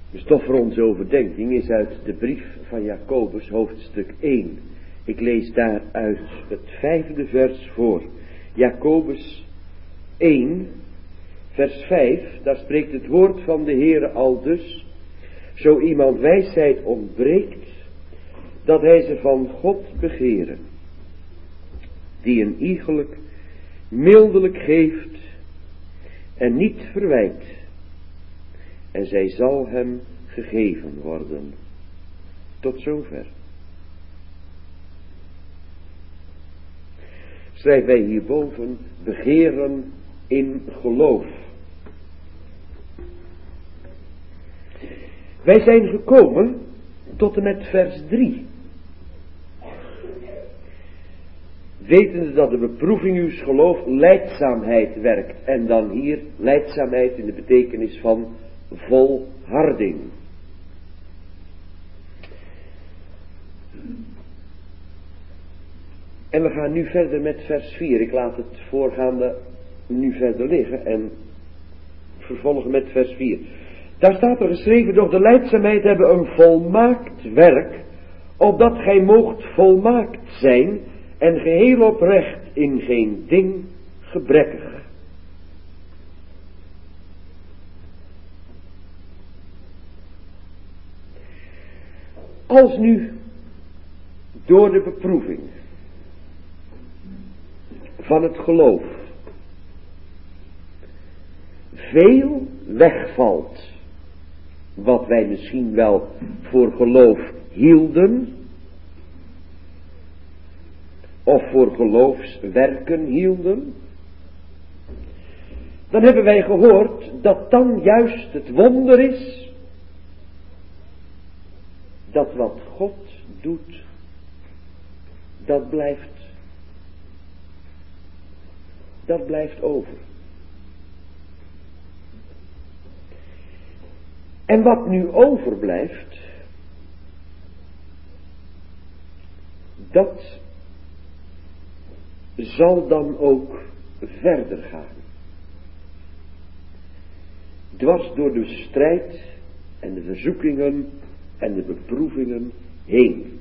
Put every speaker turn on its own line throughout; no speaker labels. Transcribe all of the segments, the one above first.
De stof voor onze overdenking is uit de brief van Jacobus, hoofdstuk 1. Ik lees daaruit het 5e vers voor. Jacobus 1, vers 5, daar spreekt het woord van de Heere aldus: zo iemand wijsheid ontbreekt, dat hij ze van God begeren, die een iegelijk mildelijk geeft en niet verwijt, en zij zal hem gegeven worden. Tot zover. Schrijven wij hierboven: begeren in geloof. Wij zijn gekomen tot en met vers 3. Wetende dat de beproeving uws geloof lijdzaamheid werkt. En dan hier lijdzaamheid in de betekenis van volharding. En we gaan nu verder met vers 4. Ik laat het voorgaande nu verder liggen en vervolgen met vers 4. Daar staat er geschreven: doch de lijdzaamheid hebben een volmaakt werk, opdat gij moogt volmaakt zijn en geheel oprecht, in geen ding gebrekkig. Als nu door de beproeving van het geloof veel wegvalt, wat wij misschien wel voor geloof hielden, of voor geloofswerken hielden, dan hebben wij gehoord dat dan juist het wonder is, dat wat God doet, dat blijft over. En wat nu overblijft, dat zal dan ook verder gaan. Dwars door de strijd en de verzoekingen en de beproevingen heen.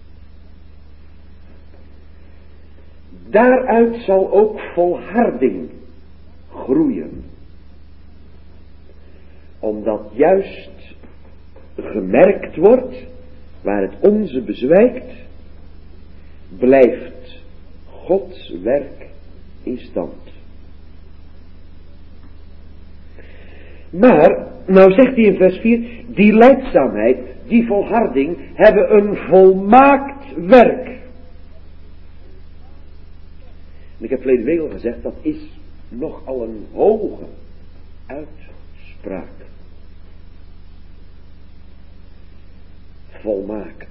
Daaruit zal ook volharding groeien. Omdat juist gemerkt wordt, waar het onze bezwijkt, blijft Gods werk in stand. Maar, nou zegt hij in vers 4, die lijdzaamheid, die volharding, hebben een volmaakt werk. En ik heb verleden week al gezegd, dat is nogal een hoge uitspraak. Volmaakt.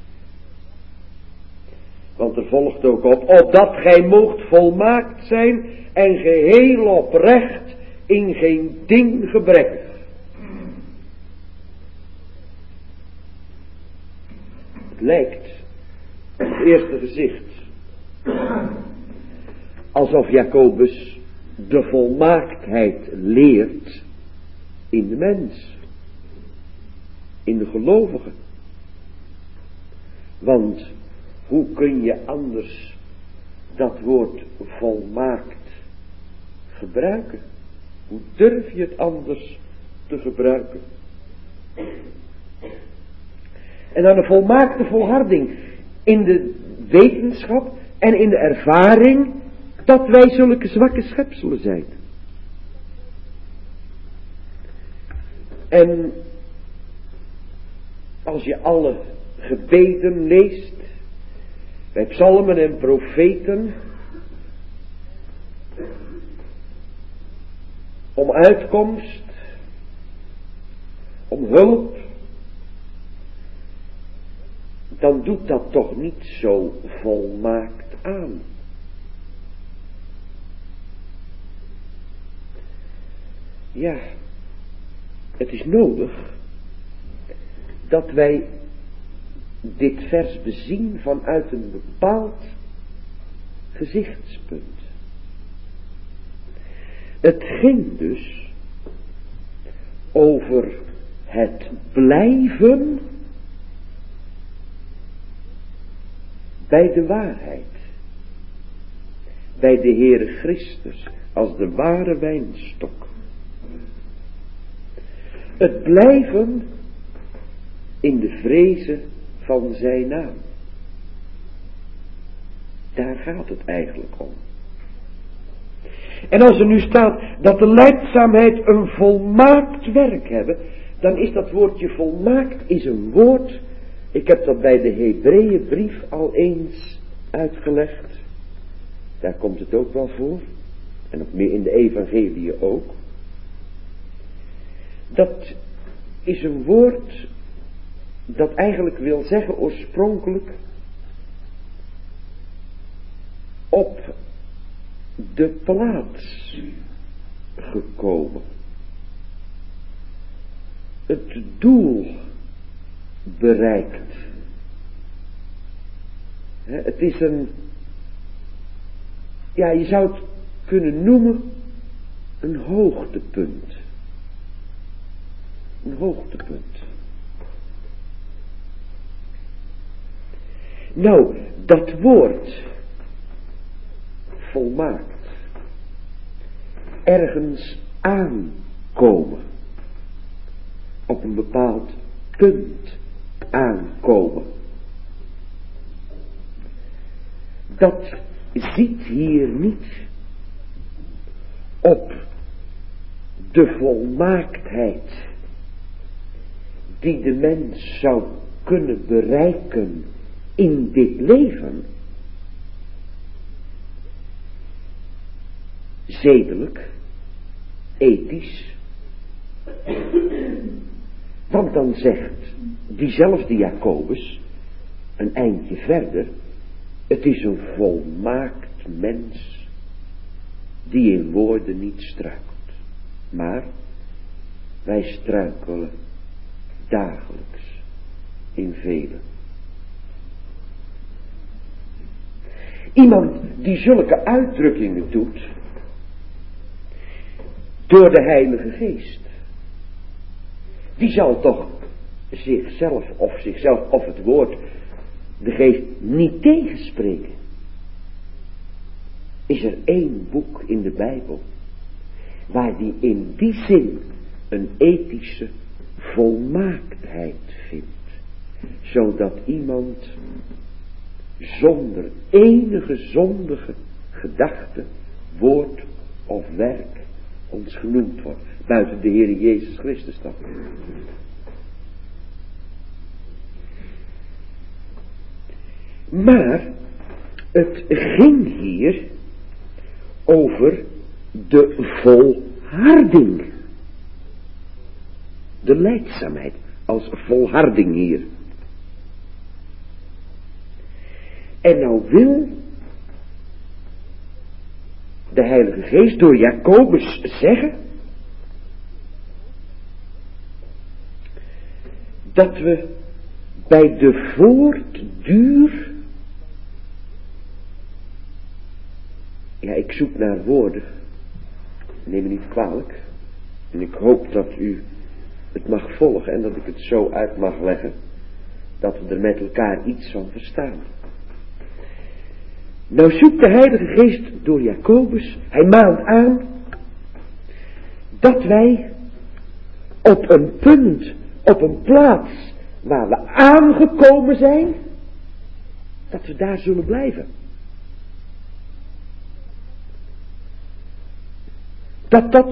Want er volgt ook op: opdat gij moogt volmaakt zijn en geheel oprecht, in geen ding gebrekkig. Het lijkt op het eerste gezicht alsof Jacobus de volmaaktheid leert in de mens, in de gelovige. Want hoe kun je anders dat woord volmaakt gebruiken? Hoe durf je het anders te gebruiken? En dan een volmaakte volharding in de wetenschap en in de ervaring dat wij zulke zwakke schepselen zijn. En als je alle gebeden leest, bij psalmen en profeten, om uitkomst, om hulp, dan doet dat toch niet zo volmaakt aan. Ja, het is nodig dat wij dit vers bezien vanuit een bepaald gezichtspunt. Het ging dus over het blijven bij de waarheid. Bij de Heere Christus als de ware wijnstok. Het blijven in de vreze van zijn naam. Daar gaat het eigenlijk om. En als er nu staat dat de lijdzaamheid een volmaakt werk hebben, dan is dat woordje volmaakt is een woord. Ik heb dat bij de Hebreeënbrief al eens uitgelegd. Daar komt het ook wel voor. En nog meer in de evangelie ook. Dat is een woord dat eigenlijk wil zeggen oorspronkelijk op de plaats gekomen. Het doel bereikt. Het is een, ja, je zou het kunnen noemen een hoogtepunt. Een hoogtepunt. Nou, dat woord volmaakt, ergens aankomen, op een bepaald punt aankomen, dat ziet hier niet op de volmaaktheid die de mens zou kunnen bereiken in dit leven, zedelijk, ethisch. Want dan zegt diezelfde Jacobus een eindje verder, het is een volmaakt mens die in woorden niet struikelt. Maar wij struikelen dagelijks in velen. Iemand die zulke uitdrukkingen doet door de Heilige Geest, die zal toch zichzelf of het woord, de Geest, niet tegenspreken. Is er één boek in de Bijbel waar die in die zin een ethische volmaaktheid vindt, zodat iemand zonder enige zondige gedachte, woord of werk ons genoemd wordt, buiten de Heer Jezus Christus dan. Maar het ging hier over de volharding. De lijdzaamheid als volharding hier. En nou wil de Heilige Geest door Jacobus zeggen dat we bij de voortduur, ja, ik zoek naar woorden, neem me niet kwalijk, en ik hoop dat u het mag volgen en dat ik het zo uit mag leggen dat we er met elkaar iets van verstaan. Nou zoekt de Heilige Geest door Jacobus, hij maant aan dat wij op een punt, op een plaats waar we aangekomen zijn, dat we daar zullen blijven. Dat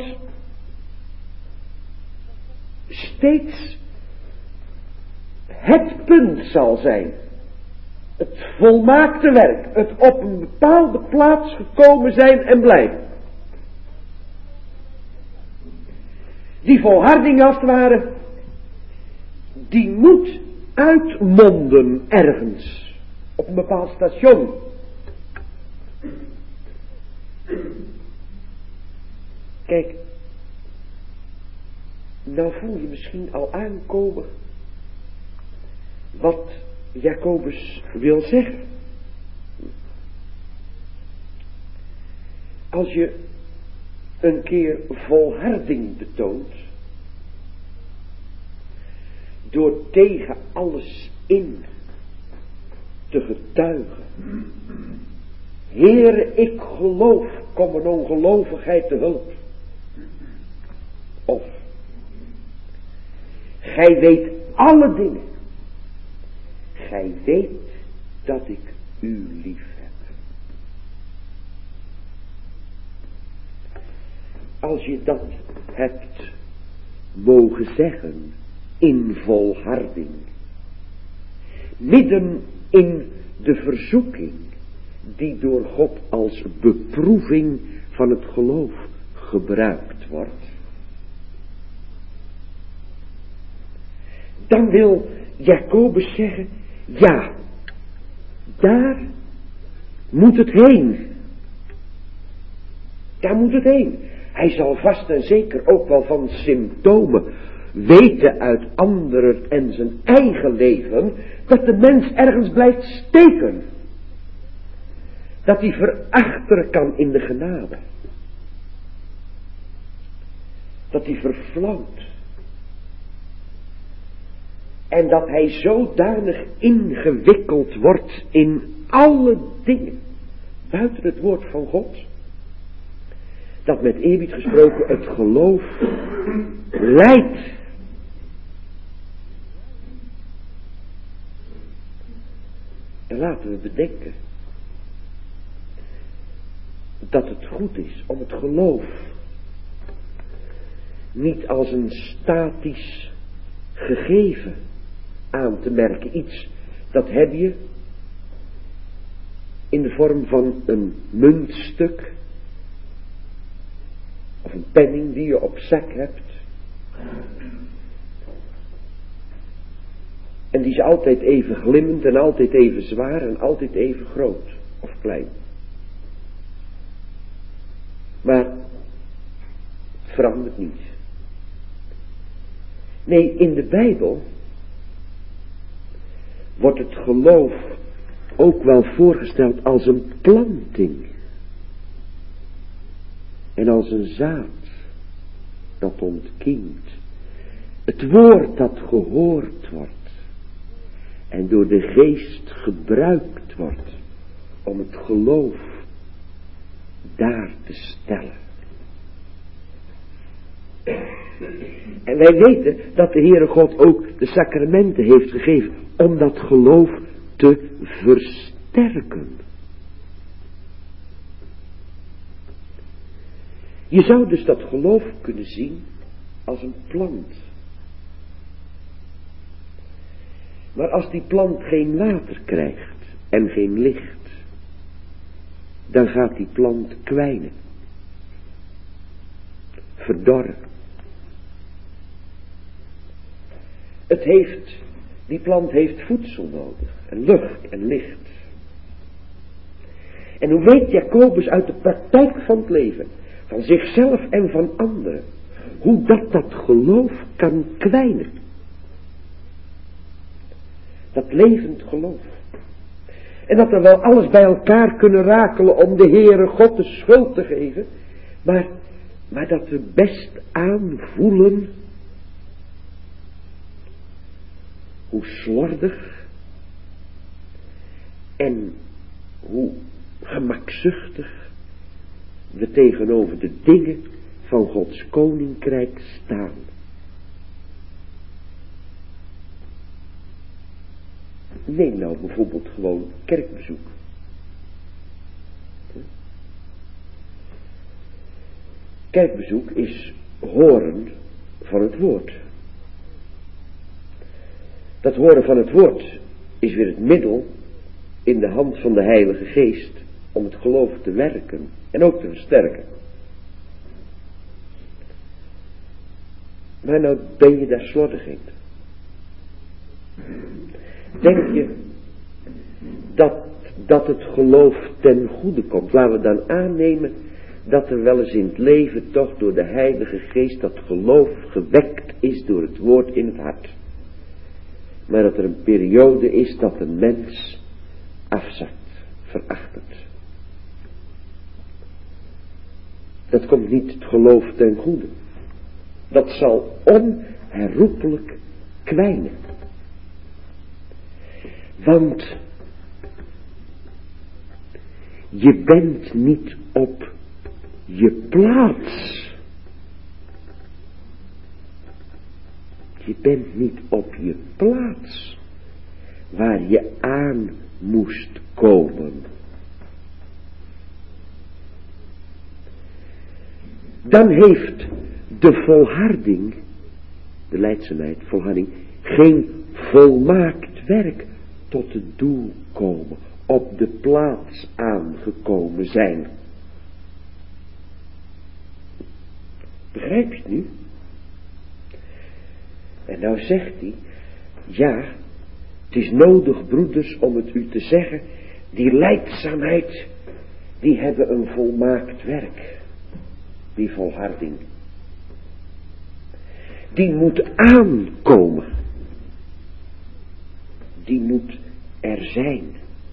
steeds het punt zal zijn. Het volmaakte werk. Het op een bepaalde plaats gekomen zijn en blijven. Die volharding als het ware, die moet uitmonden ergens. Op een bepaald station. Kijk, nou voel je misschien al aankomen wat Jacobus wil zeggen. Als je een keer volharding betoont, door tegen alles in te getuigen. Heere, ik geloof, kom mijn ongelovigheid te hulp. Of, gij weet alle dingen. Gij weet dat ik u lief heb. Als je dat hebt mogen zeggen in volharding, midden in de verzoeking die door God als beproeving van het geloof gebruikt wordt, dan wil Jacobus zeggen, ja, daar moet het heen. Daar moet het heen. Hij zal vast en zeker ook wel van symptomen weten uit anderen en zijn eigen leven, dat de mens ergens blijft steken. Dat hij verachteren kan in de genade. Dat hij verflauwt. En dat hij zodanig ingewikkeld wordt in alle dingen buiten het woord van God, dat met eerbied gesproken het geloof leidt. En laten we bedenken dat het goed is om het geloof niet als een statisch gegeven aan te merken. Iets, dat heb je in de vorm van een muntstuk of een penning die je op zak hebt. En die is altijd even glimmend en altijd even zwaar en altijd even groot of klein. Maar het verandert niet. Nee, in de Bijbel wordt het geloof ook wel voorgesteld als een planting. En als een zaad dat ontkiemt. Het woord dat gehoord wordt. En door de geest gebruikt wordt om het geloof daar te stellen. En wij weten dat de Heere God ook de sacramenten heeft gegeven om dat geloof te versterken. Je zou dus dat geloof kunnen zien als een plant. Maar als die plant geen water krijgt en geen licht, dan gaat die plant kwijnen, verdorren. Die plant heeft voedsel nodig, en lucht en licht. En hoe weet Jacobus uit de praktijk van het leven, van zichzelf en van anderen, hoe dat geloof kan kwijnen. Dat levend geloof. En dat we wel alles bij elkaar kunnen rakelen om de Heere God de schuld te geven. Maar dat we best aanvoelen hoe slordig en hoe gemakzuchtig we tegenover de dingen van Gods koninkrijk staan. Neem nou bijvoorbeeld gewoon kerkbezoek. Kerkbezoek is horen van het woord. Dat horen van het woord is weer het middel in de hand van de Heilige Geest om het geloof te werken en ook te versterken. Maar nou ben je daar slordig in. Denk je dat het geloof ten goede komt? Laten we dan aannemen dat er wel eens in het leven toch door de Heilige Geest dat geloof gewekt is door het woord in het hart. Maar dat er een periode is dat een mens afzakt, veracht het. Dat komt niet het geloof ten goede. Dat zal onherroepelijk kwijnen. Want je bent niet op je plaats. Je bent niet op je plaats waar je aan moest komen. Dan heeft de volharding, de lijdzaamheid, volharding, geen volmaakt werk tot het doel komen, op de plaats aangekomen zijn. Begrijp je het nu? En nou zegt hij, ja, het is nodig, broeders, om het u te zeggen, die lijdzaamheid, die hebben een volmaakt werk. Die volharding. Die moet aankomen. Die moet er zijn.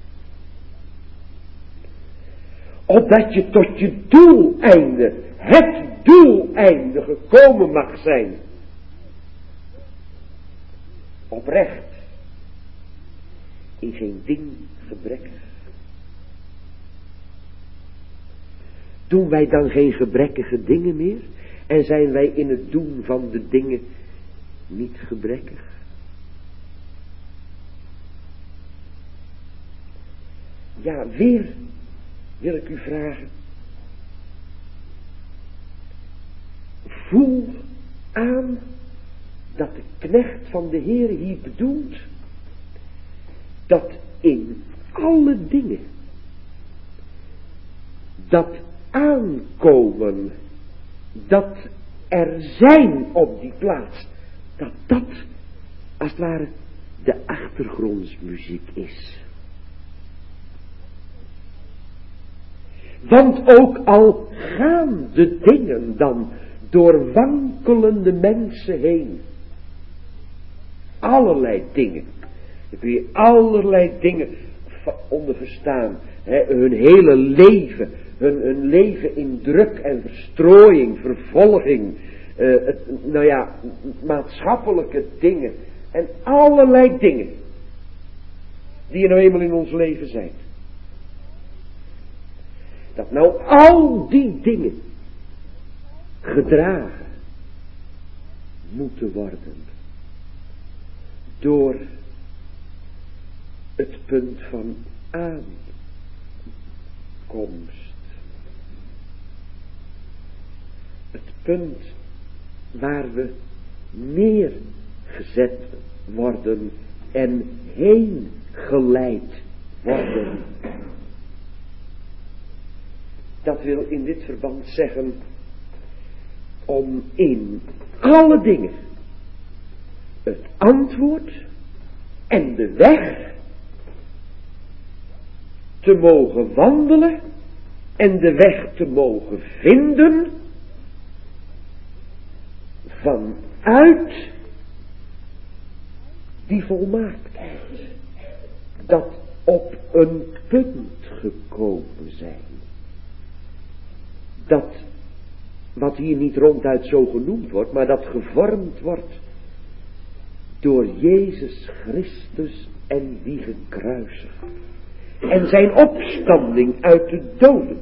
Opdat je tot je doeleinde, het doeleinde gekomen mag zijn. Oprecht. In geen ding gebrekkig. Doen wij dan geen gebrekkige dingen meer? En zijn wij in het doen van de dingen niet gebrekkig? Ja, weer wil ik u vragen. Voel aan dat de knecht van de Heer hier bedoelt dat in alle dingen dat aankomen, dat er zijn op die plaats, dat als het ware de achtergrondsmuziek is. Want ook al gaan de dingen dan door wankelende mensen heen, allerlei dingen, dan kun je allerlei dingen onder verstaan, hun hele leven, hun leven in druk en verstrooiing, vervolging, maatschappelijke dingen en allerlei dingen die er nou eenmaal in ons leven zijn. Dat nou al die dingen gedragen moeten worden door het punt van aankomst. Het punt waar we neergezet worden en heen geleid worden. Dat wil in dit verband zeggen om in alle dingen het antwoord en de weg te mogen wandelen en de weg te mogen vinden vanuit die volmaaktheid, dat op een punt gekomen zijn. Dat, wat hier niet ronduit zo genoemd wordt, maar dat gevormd wordt door Jezus Christus en die gekruisigd. En zijn opstanding uit de doden.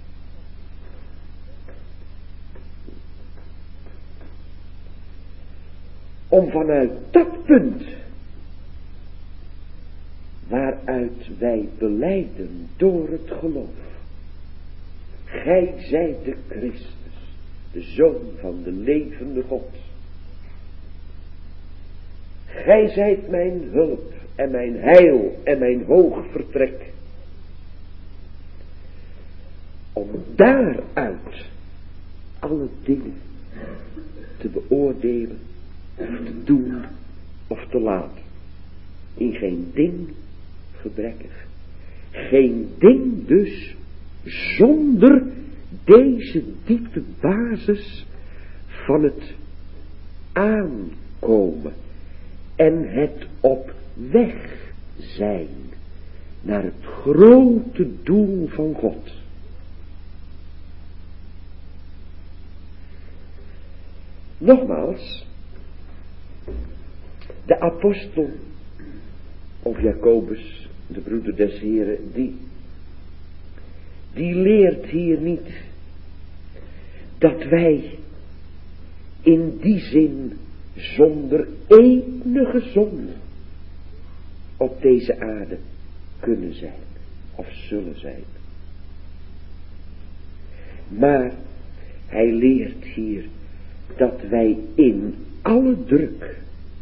Om vanuit dat punt, waaruit wij belijden door het geloof, gij zijt de Christus, de Zoon van de levende God. Gij zijt mijn hulp en mijn heil en mijn hoog vertrek. Om daaruit alle dingen te beoordelen, of te doen of te laten. In geen ding gebrekkig. Geen ding dus zonder deze diepe basis van het aankomen en het op weg zijn naar het grote doel van God. Nogmaals, de apostel, of Jacobus, de broeder des Heren, die leert hier niet dat wij in die zin zonder enige zonde op deze aarde kunnen zijn of zullen zijn. Maar hij leert hier dat wij in alle druk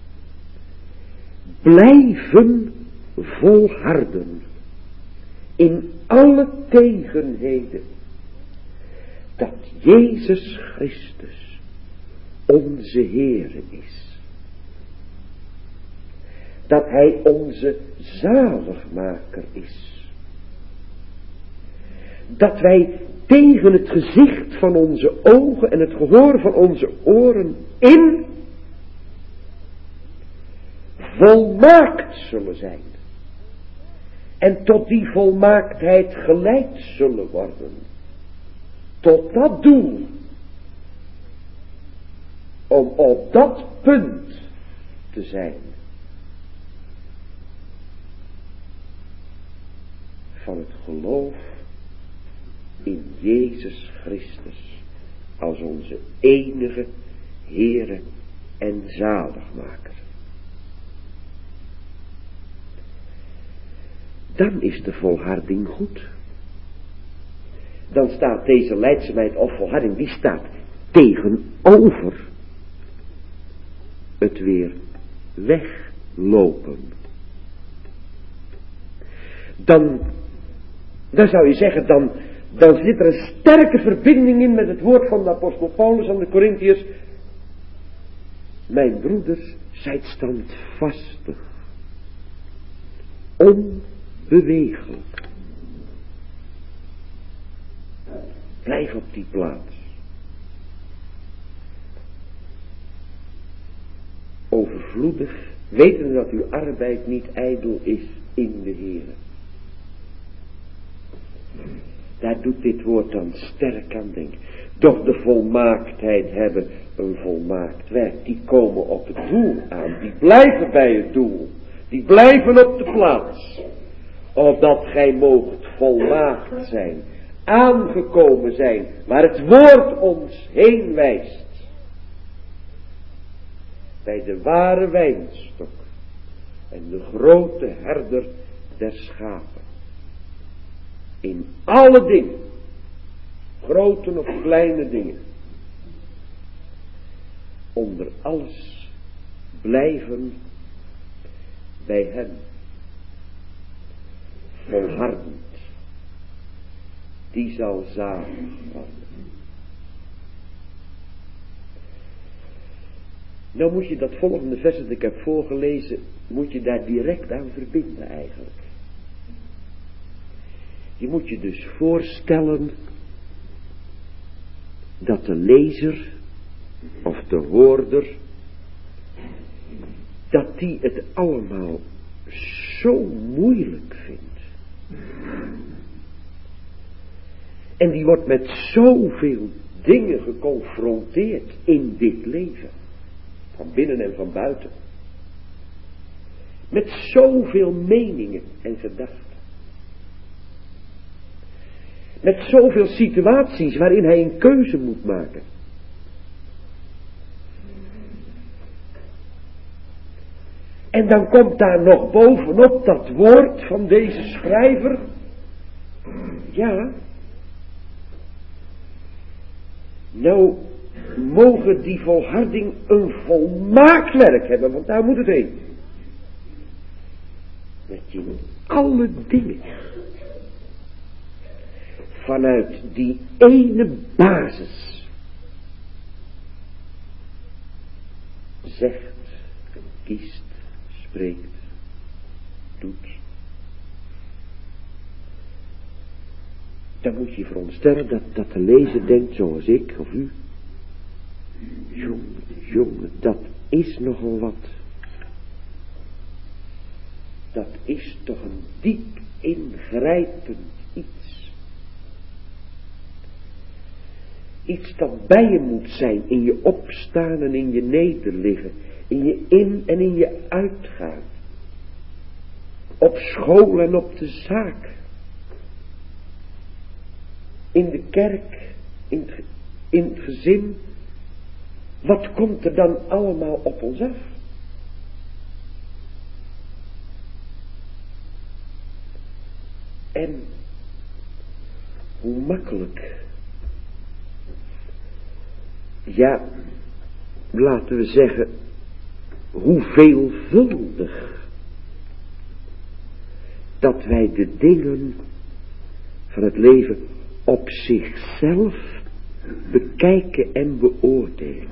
blijven volharden, in alle tegenheden, dat Jezus Christus onze Heere is. Dat hij onze zaligmaker is. Dat wij tegen het gezicht van onze ogen en het gehoor van onze oren in volmaakt zullen zijn. En tot die volmaaktheid geleid zullen worden. Tot dat doel. Om op dat punt te zijn. Van het geloof in Jezus Christus als onze enige Heere en zaligmaker. Dan is de volharding goed. Dan staat deze lijdzaamheid of volharding, die staat tegenover het weer weglopen. Dan zou je zeggen, dan zit er een sterke verbinding in met het woord van de apostel Paulus aan de Korintiërs. Mijn broeders, zijt standvastig, onbewegelijk. Blijf op die plaats. Overvloedig, weten dat uw arbeid niet ijdel is in de Heere. Daar doet dit woord dan sterk aan denken. Doch de volmaaktheid hebben een volmaakt werk. Die komen op het doel aan. Die blijven bij het doel. Die blijven op de plaats. Opdat gij moogt volmaakt zijn. Aangekomen zijn. Waar het woord ons heen wijst. Bij de ware wijnstok. En de grote herder der schapen. In alle dingen. Grote of kleine dingen. Onder alles blijven bij hem. Volhardend. Die zal zalig worden. Nou moet je dat volgende vers dat ik heb voorgelezen, moet je daar direct aan verbinden eigenlijk. Je moet je dus voorstellen dat de lezer of de hoorder, dat die het allemaal zo moeilijk vindt. En die wordt met zoveel dingen geconfronteerd in dit leven. Van binnen en van buiten. Met zoveel meningen en gedachten. Met zoveel situaties waarin hij een keuze moet maken. En dan komt daar nog bovenop dat woord van deze schrijver. Ja. Nou, mogen die volharding een volmaakt werk hebben, want daar moet het heen. Dat je in alle dingen vanuit die ene basis zegt, kiest, spreekt, doet. Dan moet je veronderstellen dat de lezer denkt zoals ik of u. Jongen, dat is nogal wat. Dat is toch een diep ingrijpend iets. iets dat bij je moet zijn, in je opstaan en in je nederliggen, in je in- en in je uitgaan, op school en op de zaak, in de kerk, in het gezin. Wat komt er dan allemaal op ons af? En hoe makkelijk, ja, laten we zeggen, hoe veelvuldig, dat wij de dingen van het leven op zichzelf bekijken en beoordelen.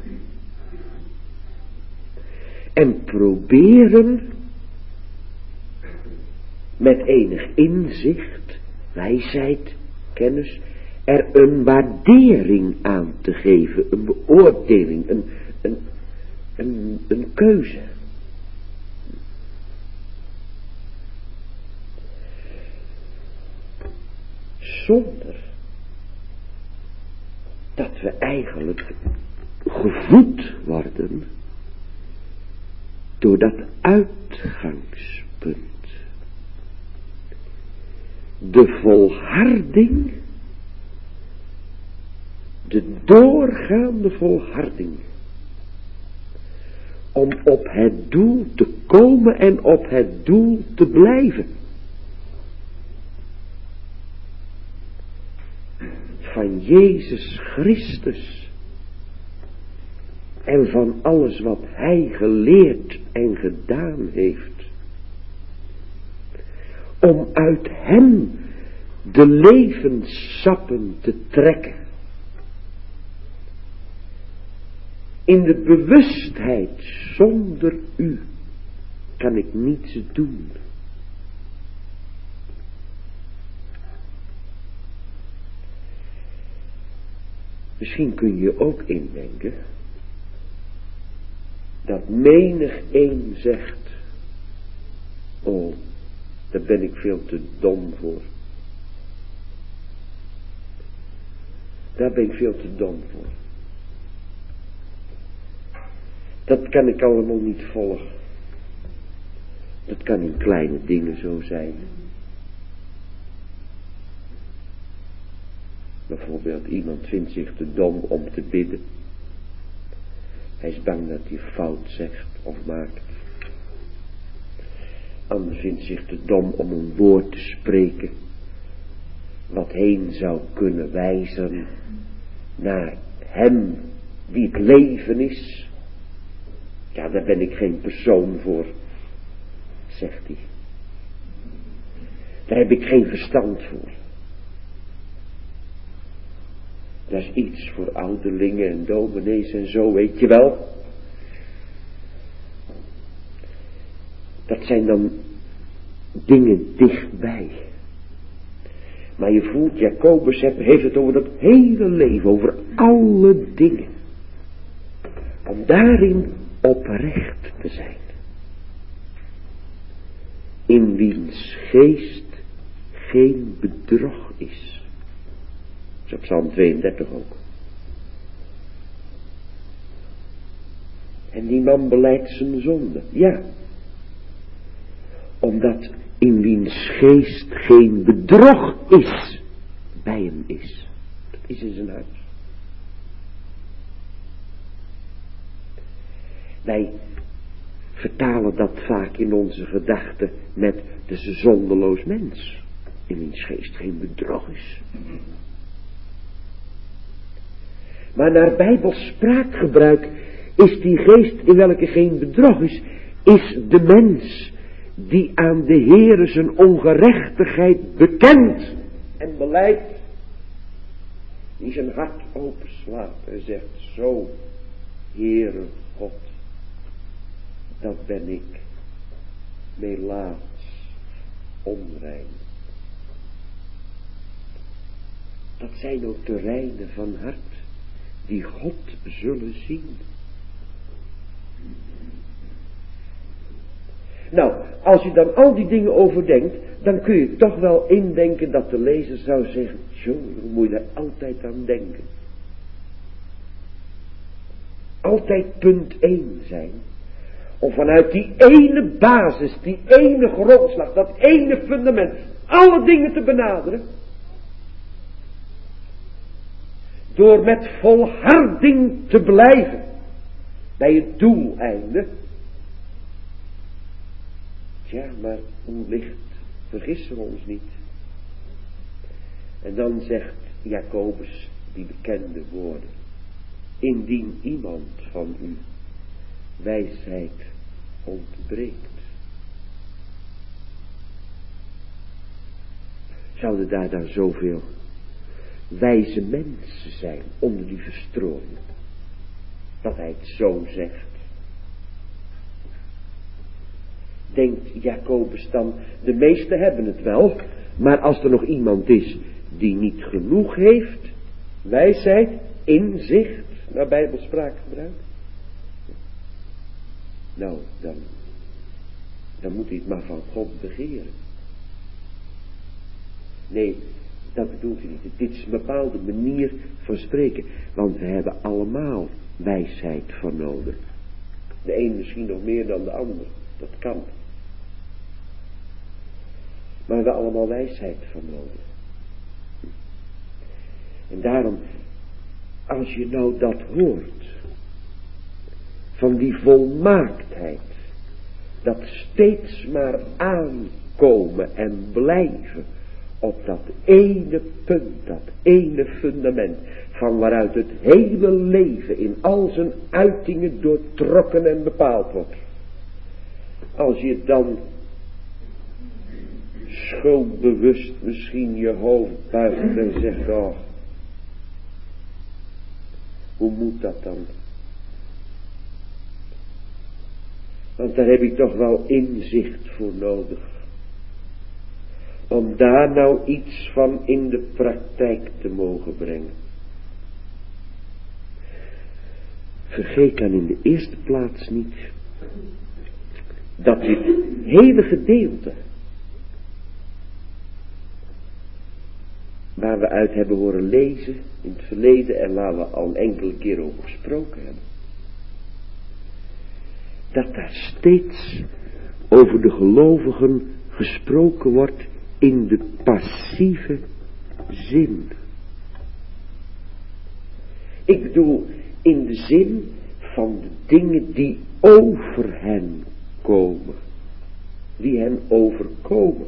En proberen met enig inzicht, wijsheid, kennis, er een waardering aan te geven, een beoordeling, een keuze. Zonder dat we eigenlijk gevoed worden door dat uitgangspunt. De volharding, de doorgaande volharding, om op het doel te komen en op het doel te blijven. Van Jezus Christus en van alles wat Hij geleerd en gedaan heeft. Om uit Hem de levenssappen te trekken. In de bewustheid, zonder U kan ik niets doen. Misschien kun je ook indenken dat menig een zegt: oh, daar ben ik veel te dom voor. Daar ben ik veel te dom voor. Dat kan ik allemaal niet volgen. Dat kan in kleine dingen zo zijn. Bijvoorbeeld, iemand vindt zich te dom om te bidden. Hij is bang dat hij fout zegt of maakt. Ander vindt zich te dom om een woord te spreken, wat heen zou kunnen wijzen naar hem wie het leven is. Ja, daar ben ik geen persoon voor, zegt hij. Daar heb ik geen verstand voor. Dat is iets voor ouderlingen en dominees en zo, weet je wel. Dat zijn dan dingen dichtbij. Maar je voelt, Jacobus heeft het over dat hele leven, over alle dingen. Om daarin oprecht te zijn. In wiens geest geen bedrog is. Dat is op Psalm 32 ook. En die man belijdt zijn zonde. Ja. Omdat in wiens geest geen bedrog is, bij hem is. Dat is in zijn huis. Wij vertalen dat vaak in onze gedachten met de zondeloos mens. In wiens geest geen bedrog is. Maar naar Bijbels spraakgebruik is die geest in welke geen bedrog is de mens die aan de Heere zijn ongerechtigheid bekent en belijdt. Die zijn hart openslaat en zegt: zo, Heere God, dat ben ik, melaats, onrein. Dat zijn ook de reinen van hart, die God zullen zien. Nou, als je dan al die dingen overdenkt, dan kun je toch wel indenken dat de lezer zou zeggen: jongen, hoe moet je daar altijd aan denken? altijd punt 1 zijn. Om vanuit die ene basis, die ene grondslag, dat ene fundament, alle dingen te benaderen. Door met volharding te blijven bij het doeleinde. Ja, maar hoe ligt, vergissen we ons niet. En dan zegt Jacobus die bekende woorden. Indien iemand van u wijsheid ontbreekt. Zouden daar dan zoveel wijze mensen zijn onder die verstrooiing? Dat hij het zo zegt. Denkt Jacobus dan, de meesten hebben het wel, maar als er nog iemand is die niet genoeg heeft, wijsheid, inzicht, naar bijbelspraak gebruikt. Nou, dan moet hij het maar van God begeren. Nee, dat bedoelt hij niet. Dit is een bepaalde manier van spreken. Want we hebben allemaal wijsheid voor nodig. De een misschien nog meer dan de ander. Dat kan. Maar we hebben allemaal wijsheid voor nodig. En daarom, als je nou dat hoort, van die volmaaktheid, dat steeds maar aankomen en blijven op dat ene punt, dat ene fundament, van waaruit het hele leven in al zijn uitingen doortrokken en bepaald wordt. Als je dan schuldbewust misschien je hoofd buigt en zegt, oh, hoe moet dat dan? Want daar heb ik toch wel inzicht voor nodig. Om daar nou iets van in de praktijk te mogen brengen. Vergeet dan in de eerste plaats niet dat dit hele gedeelte waar we uit hebben horen lezen in het verleden en waar we al een enkele keer over gesproken hebben, dat daar steeds over de gelovigen gesproken wordt in de passieve zin. Ik bedoel in de zin van de dingen die over hen komen. Die hen overkomen.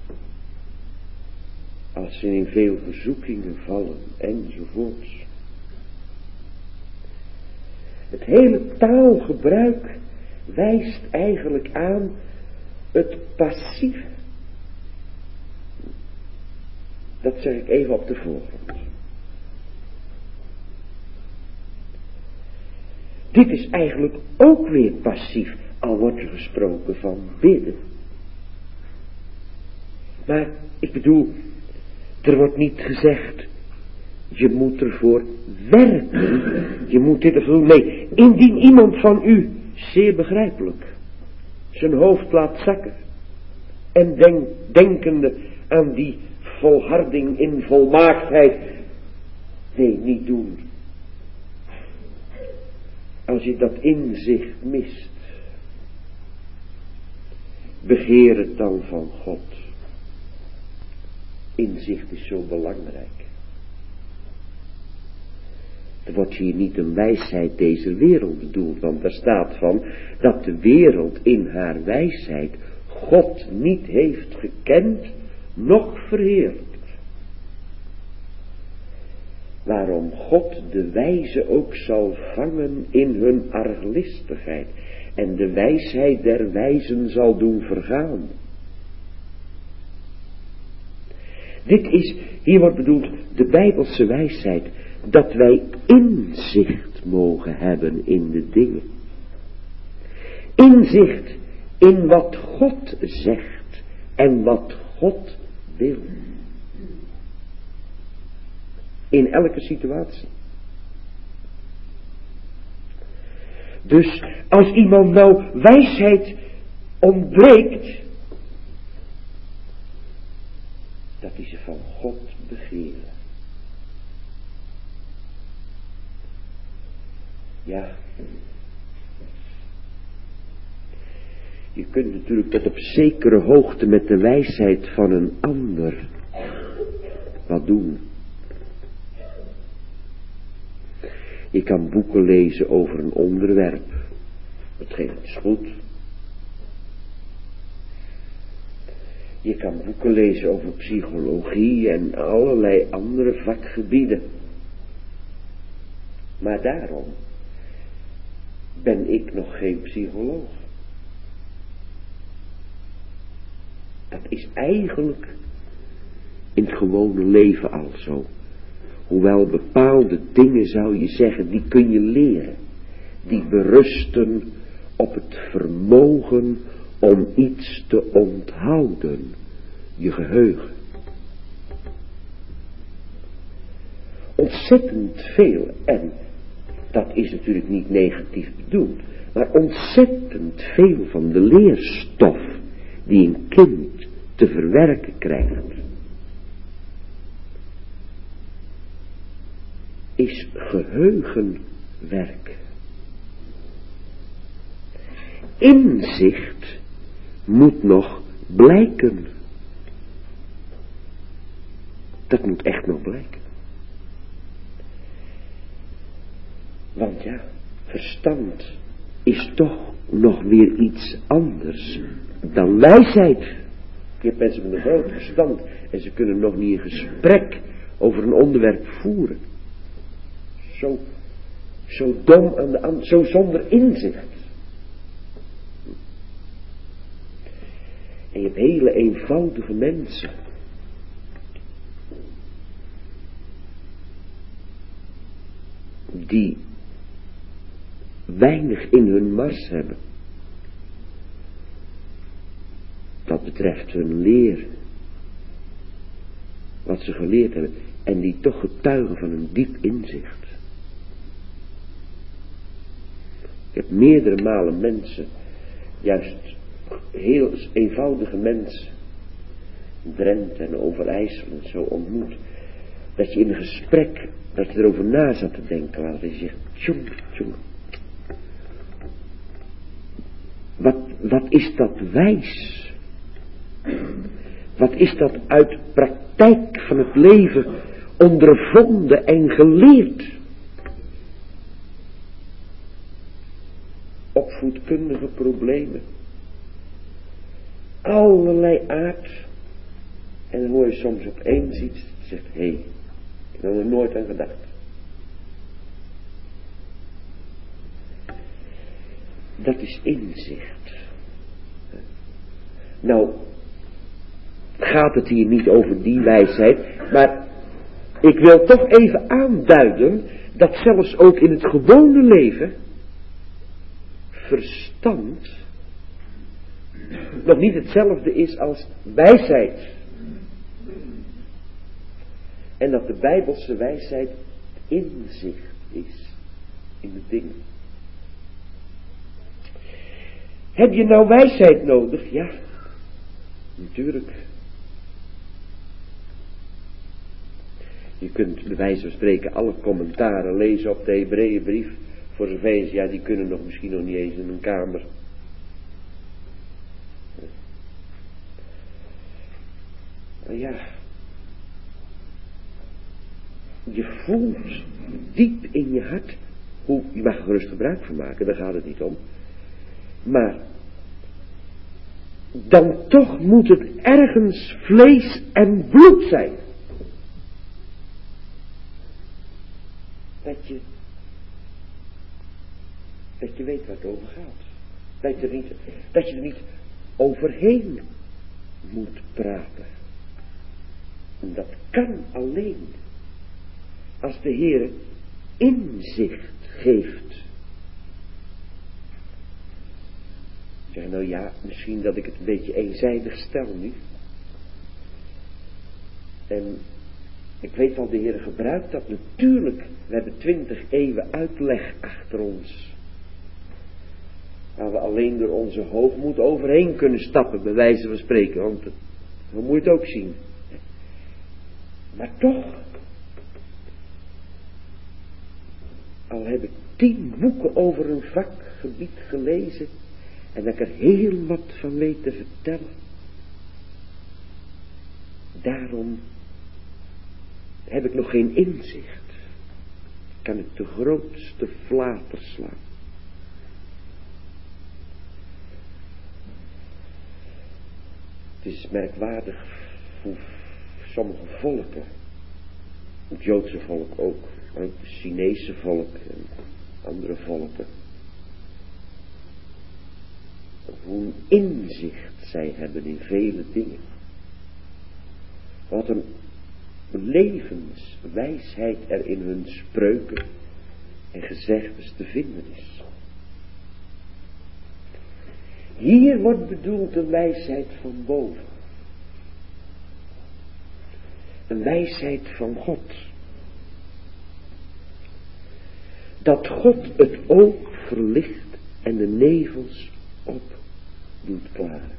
Als ze in veel verzoekingen vallen enzovoorts. Het hele taalgebruik wijst eigenlijk aan het passieve. Dat zeg ik even op de voorgrond. Dit is eigenlijk ook weer passief, al wordt er gesproken van bidden. Maar ik bedoel, er wordt niet gezegd, je moet ervoor werken, je moet dit ervoor doen. Nee, indien iemand van u, zeer begrijpelijk, zijn hoofd laat zakken en denkende aan die volharding in volmaaktheid, nee, niet doen. Als je dat inzicht mist, begeer het dan van God. Inzicht is zo belangrijk. Er wordt hier niet een wijsheid deze wereld bedoeld, want er staat van dat de wereld in haar wijsheid God niet heeft gekend, noch verheerlijkt. Waarom God de wijze ook zal vangen in hun arglistigheid en de wijsheid der wijzen zal doen vergaan. Dit is, hier wordt bedoeld, de Bijbelse wijsheid, dat wij inzicht mogen hebben in de dingen. Inzicht in wat God zegt en wat God wil. In elke situatie. Dus als iemand nou wijsheid ontbreekt, dat hij ze van God begeren. Ja. Je kunt natuurlijk tot op zekere hoogte met de wijsheid van een ander wat doen. Je kan boeken lezen over een onderwerp. Hetgeen is goed. Je kan boeken lezen over psychologie en allerlei andere vakgebieden. Maar daarom ben ik nog geen psycholoog. Dat is eigenlijk in het gewone leven al zo. Hoewel bepaalde dingen, zou je zeggen, die kun je leren. Die berusten op het vermogen om iets te onthouden. Je geheugen. Ontzettend veel, en dat is natuurlijk niet negatief bedoeld, maar ontzettend veel van de leerstof die een kind te verwerken krijgt, is geheugenwerk. Inzicht moet nog blijken. Dat moet echt nog blijken. Want ja, verstand is toch nog weer iets anders dan wijsheid. Je hebt mensen met een groot verstand en ze kunnen nog niet een gesprek over een onderwerp voeren. Zo dom aan de andere, zo zonder inzicht. En je hebt hele eenvoudige mensen. Die weinig in hun mars hebben. Dat betreft hun leer. Wat ze geleerd hebben. En die toch getuigen van een diep inzicht. Ik heb meerdere malen mensen, juist heel eenvoudige mensen, Drenthe en Overijssel en zo ontmoet. Dat je in een gesprek, dat je erover na zat te denken, waar je zegt, tjong. Wat is dat wijs? Wat is dat uit praktijk van het leven ondervonden en geleerd? Opvoedkundige problemen. Allerlei aard. En dan hoor je soms opeens iets. Je zegt, hé, ik heb er nooit aan gedacht. Dat is inzicht. Nou, gaat het hier niet over die wijsheid. Maar ik wil toch even aanduiden dat zelfs ook in het gewone leven verstand nog niet hetzelfde is als wijsheid. En dat de Bijbelse wijsheid inzicht is in de dingen. Heb je nou wijsheid nodig? Ja, natuurlijk. Je kunt bij wijze van spreken alle commentaren lezen op de Hebreeënbrief. Voor zover, ja, die kunnen nog misschien nog niet eens in een kamer. Maar ja, je voelt diep in je hart, je mag er gerust gebruik van maken, daar gaat het niet om. Maar dan toch moet het ergens vlees en bloed zijn. Dat je weet waar het over gaat. Dat je er niet overheen moet praten. En dat kan alleen als de Heer inzicht geeft. Zeg nou ja, misschien dat ik het een beetje eenzijdig stel nu. En ik weet al, de Heer gebruikt dat natuurlijk. We hebben 20 eeuwen uitleg achter ons. Waar we alleen door onze hoogmoed overheen kunnen stappen, bij wijze van spreken. Want we moeten het ook zien. Maar toch, al heb ik 10 boeken over een vakgebied gelezen en dat ik er heel wat van weet te vertellen. Daarom heb ik nog geen inzicht. Kan ik de grootste flater slaan. Het is merkwaardig hoe sommige volken, het Joodse volk ook, maar ook het Chinese volk en andere volken, hoe een inzicht zij hebben in vele dingen. Wat een levenswijsheid er in hun spreuken en gezegdes te vinden is. Hier wordt bedoeld een wijsheid van boven. Een wijsheid van God. Dat God het oog verlicht en de nevels op doet klaren.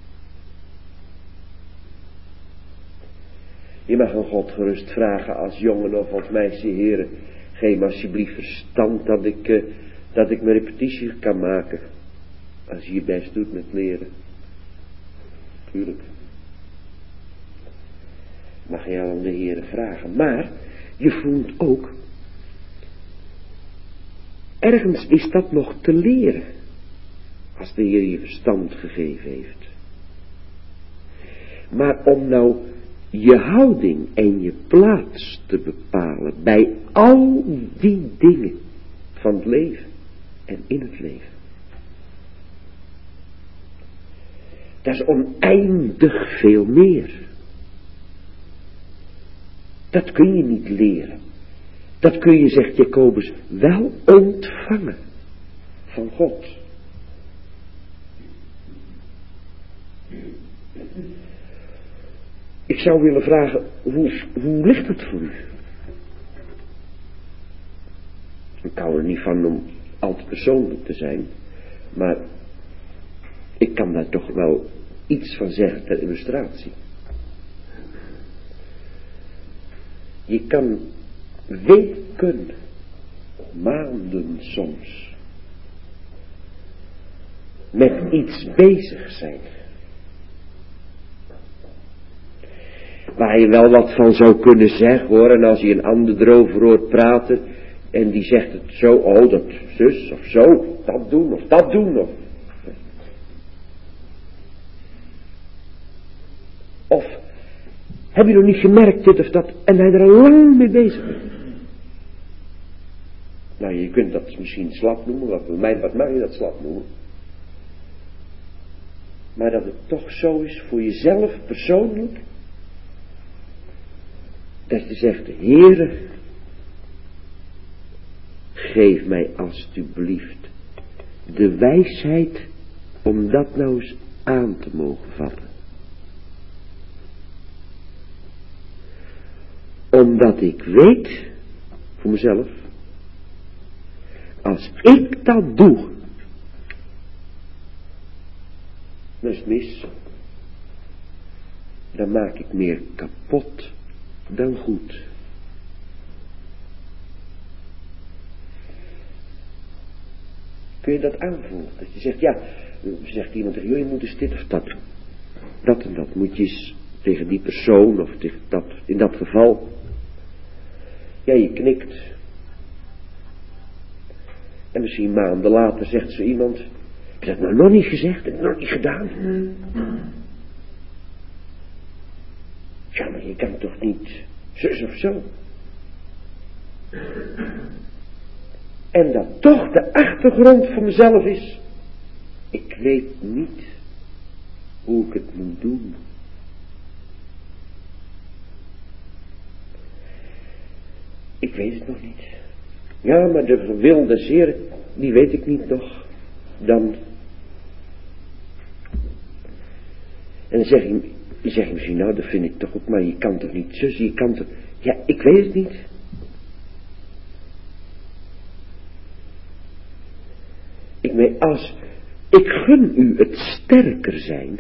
Je mag aan God gerust vragen als jongen of als meisje: Heere, geef me alsjeblieft verstand dat ik mijn repetitie kan maken. Als je je best doet met leren. Tuurlijk. Mag je aan de Heere vragen. Maar je voelt ook, ergens is dat nog te leren. Als de Heer je verstand gegeven heeft. Maar om nou je houding en je plaats te bepalen bij al die dingen van het leven en in het leven. Dat is oneindig veel meer. Dat kun je niet leren. Dat kun je, zegt Jacobus, wel ontvangen van God. Ik zou willen vragen, hoe ligt het voor u? Ik hou er niet van om al te persoonlijk te zijn, maar ik kan daar toch wel iets van zeggen ter illustratie. Je kan weken, maanden soms, met iets bezig zijn. Waar je wel wat van zou kunnen zeggen hoor. En als je een ander erover hoort praten. En die zegt het zo. Oh dat zus of zo. Dat doen of dat doen of. Of. Heb je nog niet gemerkt dit of dat. En hij er al lang mee bezig is. Nou je kunt dat misschien slap noemen. Wat mag je dat slap noemen? Maar dat het toch zo is voor jezelf persoonlijk. Dat je zegt, Heere, geef mij alstublieft de wijsheid om dat nou eens aan te mogen vatten. Omdat ik weet, voor mezelf, als ik dat doe, dan is het mis. Dan maak ik meer kapot dan goed. Kun je dat aanvoelen? Dat je zegt, ja, zegt iemand tegen je moet eens dit of dat. Dat en dat moet je eens tegen die persoon of tegen dat, in dat geval. Ja, je knikt. En misschien maanden later zegt zo iemand, heb je dat nou nog niet gezegd? Heb je nog niet gedaan? Ja, maar je kan toch niet zus of zo. En dat toch de achtergrond van mezelf is. Ik weet niet hoe ik het moet doen. Ik weet het nog niet. Ja, maar de wil des Heren, die weet ik niet nog. Dan. En dan zeg je misschien, nou dat vind ik toch ook, maar je kan toch niet zus, je kan toch. Ja, ik weet het niet. Ik gun u het sterker zijn.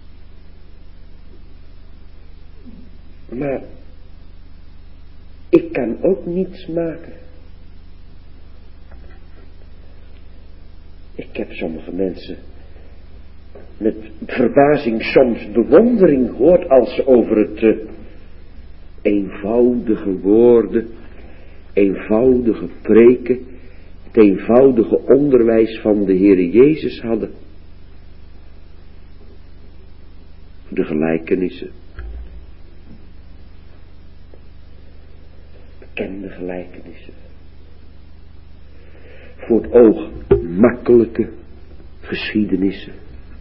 Maar ik kan ook niets maken. Ik heb sommige mensen met verbazing, soms bewondering gehoord als ze over het eenvoudige woorden, eenvoudige preken, het eenvoudige onderwijs van de Heere Jezus hadden. De gelijkenissen. Bekende gelijkenissen. Voor het oog makkelijke geschiedenissen.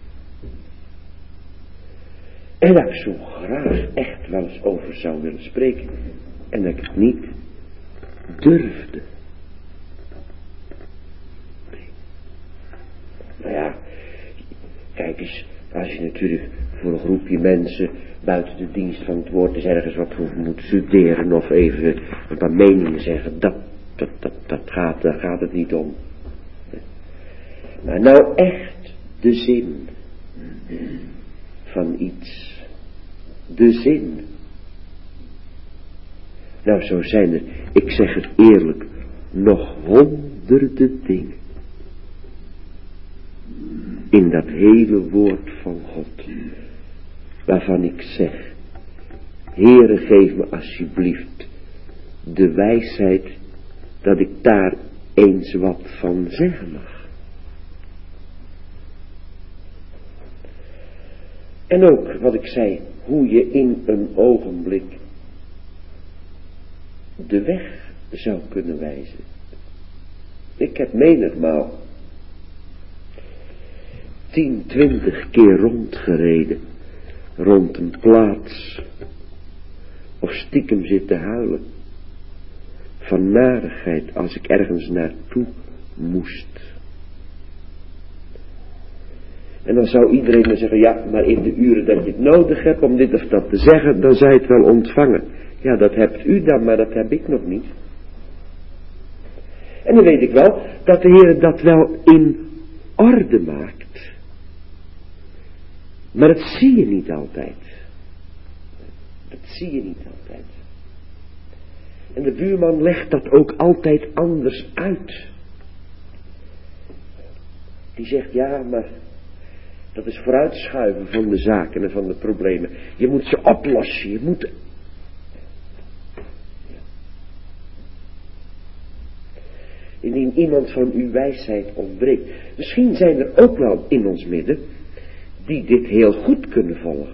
En daar ik zo graag echt wel eens over zou willen spreken. En dat ik het niet durfde. Nee. Nou ja, kijk eens, als je natuurlijk voor een groepje mensen buiten de dienst van het woord eens ergens wat moet studeren of even een paar meningen zeggen, daar gaat het niet om. Maar nou echt de zin van iets. De zin. Nou, zo zijn er, ik zeg het eerlijk, nog honderden dingen in dat hele woord van God, waarvan ik zeg, Heere, geef me alsjeblieft de wijsheid dat ik daar eens wat van zeggen mag. En ook wat ik zei, hoe je in een ogenblik de weg zou kunnen wijzen. Ik heb menigmaal 10, 20 keer rondgereden, rond een plaats, of stiekem zitten huilen, van narigheid als ik ergens naartoe moest. En dan zou iedereen dan zeggen, ja, maar in de uren dat je het nodig hebt om dit of dat te zeggen, dan zou je het wel ontvangen. Ja, dat hebt u dan, maar dat heb ik nog niet. En dan weet ik wel dat de Heer dat wel in orde maakt. Maar dat zie je niet altijd. Dat zie je niet altijd. En de buurman legt dat ook altijd anders uit. Die zegt, ja, maar dat is vooruitschuiven van de zaken en van de problemen. Je moet ze oplossen, je moet... Indien iemand van uw wijsheid ontbreekt. Misschien zijn er ook wel in ons midden die dit heel goed kunnen volgen.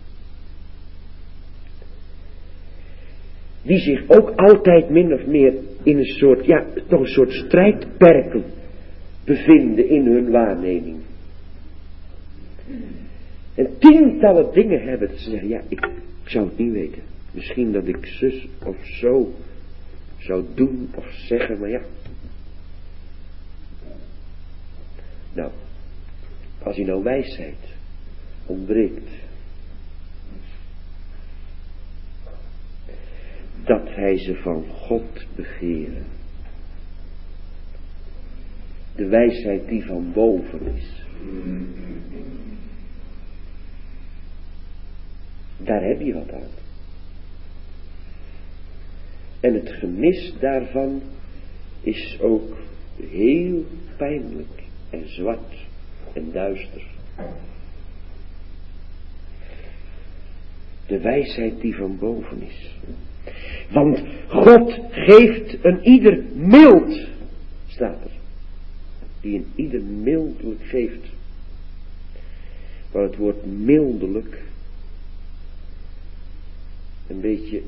Die zich ook altijd min of meer in een soort, ja, toch een soort strijdperken bevinden in hun waarneming. En tientallen dingen hebben dat ze zeggen, ja, ik zou het niet weten. Misschien dat ik zus of zo zou doen of zeggen, maar ja. Nou, als hij nou wijsheid ontbreekt, dat hij ze van God begeren. De wijsheid die van boven is. Daar heb je wat aan. En het gemis daarvan is ook heel pijnlijk en zwart en duister. De wijsheid die van boven is. Want God geeft een ieder mild, staat er. Die een ieder mildelijk geeft. Maar het woord mildelijk een beetje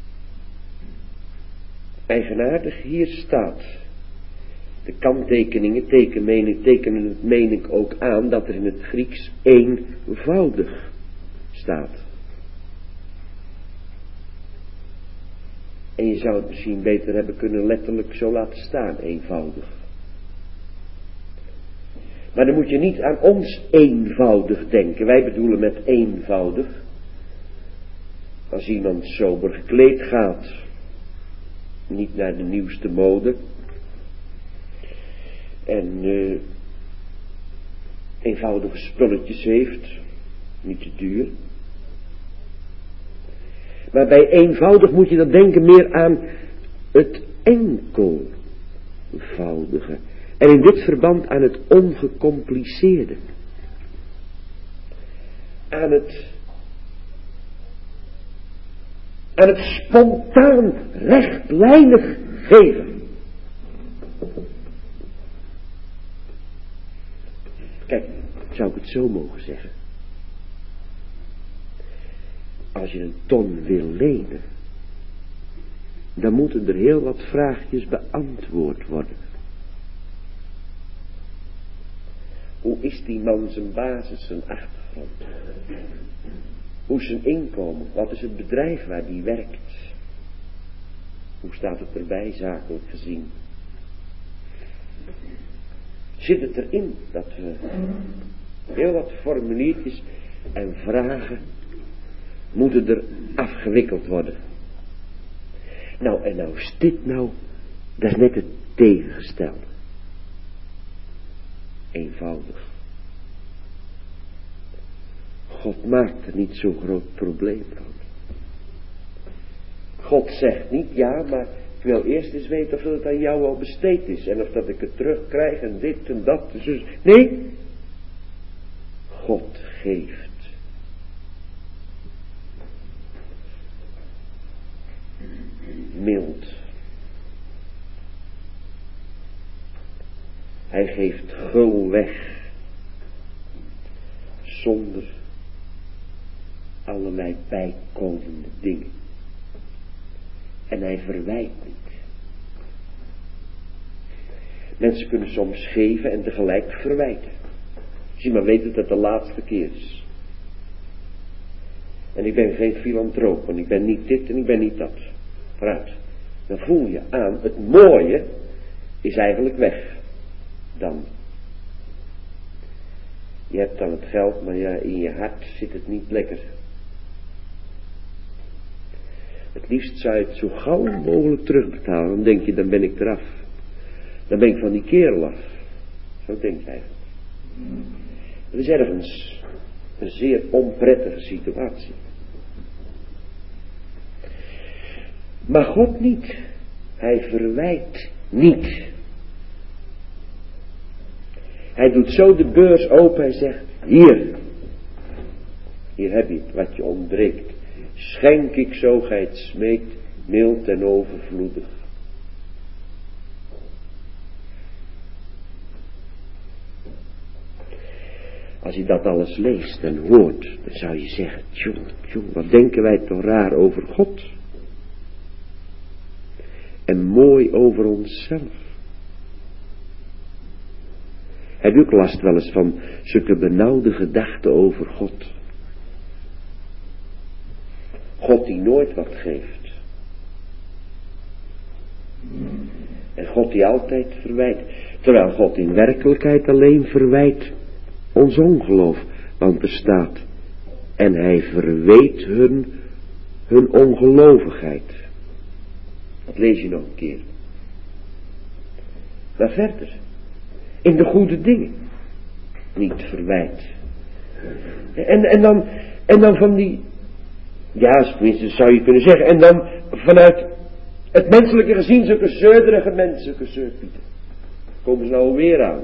eigenaardig hier staat. De kanttekeningen tekenen het, meen ik, ook aan dat er in het Grieks eenvoudig staat. En je zou het misschien beter hebben kunnen letterlijk zo laten staan, eenvoudig. Maar dan moet je niet aan ons eenvoudig denken. Wij bedoelen met eenvoudig, als iemand sober gekleed gaat, niet naar de nieuwste mode, en eenvoudige spulletjes heeft, niet te duur. Maar bij eenvoudig moet je dan denken meer aan het enkelvoudige. En in dit verband aan het ongecompliceerde. Aan het spontaan rechtlijnig geven. Kijk, zou ik het zo mogen zeggen. Als je een ton wil lenen, dan moeten er heel wat vraagjes beantwoord worden. Hoe is die man zijn basis, zijn achtergrond? Hoe is zijn inkomen? Wat is het bedrijf waar die werkt? Hoe staat het erbij, zakelijk gezien? Zit het erin dat we heel wat formuliertjes en vragen moeten er afgewikkeld worden? Nou, en nou is dit nou, dat is net het tegengestelde. Eenvoudig. God maakt er niet zo'n groot probleem van. God zegt niet, ja, maar ik wil eerst eens weten of het aan jou al besteed is. En of dat ik het terugkrijg en dit en dat. Dus nee. God geeft. Mild. Hij geeft gul weg. Zonder allerlei bijkomende dingen. En hij verwijt niet. Mensen kunnen soms geven en tegelijk verwijten. Als je maar weet dat het de laatste keer is. En ik ben geen filantroop, en ik ben niet dit en ik ben niet dat. Vooruit. Dan voel je aan, het mooie is eigenlijk weg. Dan. Je hebt dan het geld, maar ja, in je hart zit het niet lekker. Het liefst zou je het zo gauw mogelijk terugbetalen. Dan denk je, dan ben ik eraf. Dan ben ik van die kerel af. Zo denk je eigenlijk. Het is ergens een zeer onprettige situatie. Maar God niet. Hij verwijt niet. Hij doet zo de beurs open en zegt, hier heb je het wat je ontbreekt. Schenk ik zo gij het smeekt, mild en overvloedig. Als je dat alles leest en hoort, dan zou je zeggen, tjong, wat denken wij toch raar over God. En mooi over onszelf. Heb je ook last wel eens van zulke benauwde gedachten over God? God die nooit wat geeft. En God die altijd verwijt. Terwijl God in werkelijkheid alleen verwijt ons ongeloof. Want er staat, en hij verweet hun ongelovigheid. Dat lees je nog een keer. Maar verder. In de goede dingen. Niet verwijt. En dan van die... Ja, tenminste zou je kunnen zeggen. En dan vanuit het menselijke gezien zulke zeurderige mensen, zulke zeurpieten. Komen ze nou weer aan.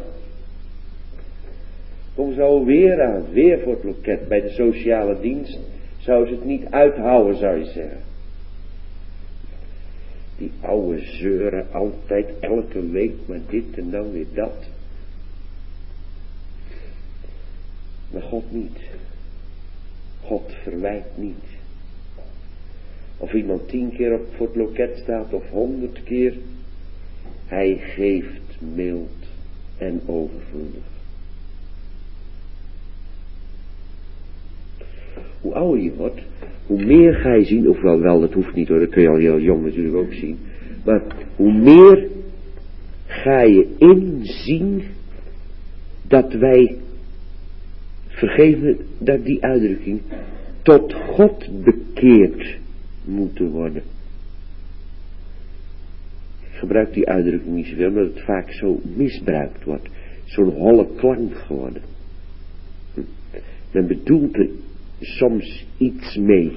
Komen ze nou weer aan. Weer voor het loket. Bij de sociale dienst zou ze het niet uithouden, zou je zeggen. Die oude zeuren altijd elke week maar dit en dan weer dat. Maar God niet. God verwijt niet. Of iemand 10 keer voor het loket staat of 100 keer. Hij geeft mild en overvloedig. Hoe ouder je wordt, hoe meer ga je zien, of wel dat hoeft niet hoor, dat kun je al heel jong natuurlijk ook zien. Maar hoe meer ga je inzien dat wij, vergeven dat die uitdrukking, tot God bekeerd moeten worden. Ik gebruik die uitdrukking niet zoveel, omdat het vaak zo misbruikt wordt. Zo'n holle klank geworden. Men bedoelt er soms iets mee.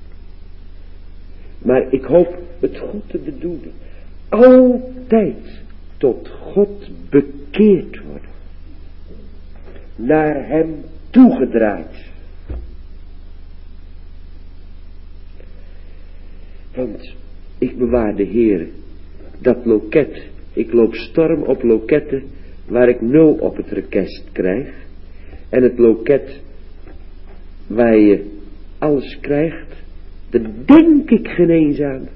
Maar ik hoop het goed te bedoelen. Altijd tot God bekeerd worden. Naar hem toegedraaid. Want ik bewaar de Heere, dat loket, ik loop storm op loketten waar ik 0 op het rekest krijg. En het loket waar je alles krijgt, daar denk ik geen eens aan.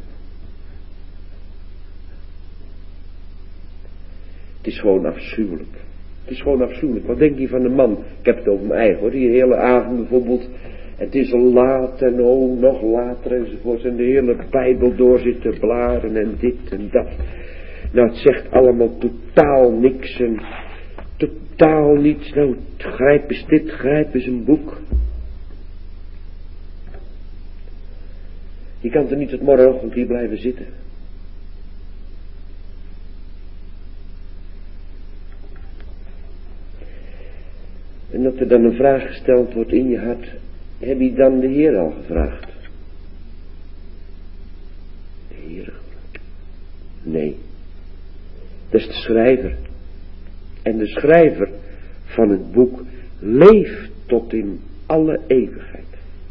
Het is gewoon afschuwelijk. Het is gewoon afschuwelijk. Wat denk je van de man? Ik heb het over mijn eigen hoor. Die hele avond bijvoorbeeld. Het is al laat en nog later enzovoort. En de hele Bijbel door zit te blaren en dit en dat. Nou, het zegt allemaal totaal niks en totaal niets. Nou, grijp eens dit, grijp eens een boek. Je kan er niet tot morgenochtend hier blijven zitten. En dat er dan een vraag gesteld wordt in je hart. Heb je dan de Heer al gevraagd? De Heer? Nee. Dat is de schrijver. En de schrijver van het boek leeft tot in alle eeuwigheid.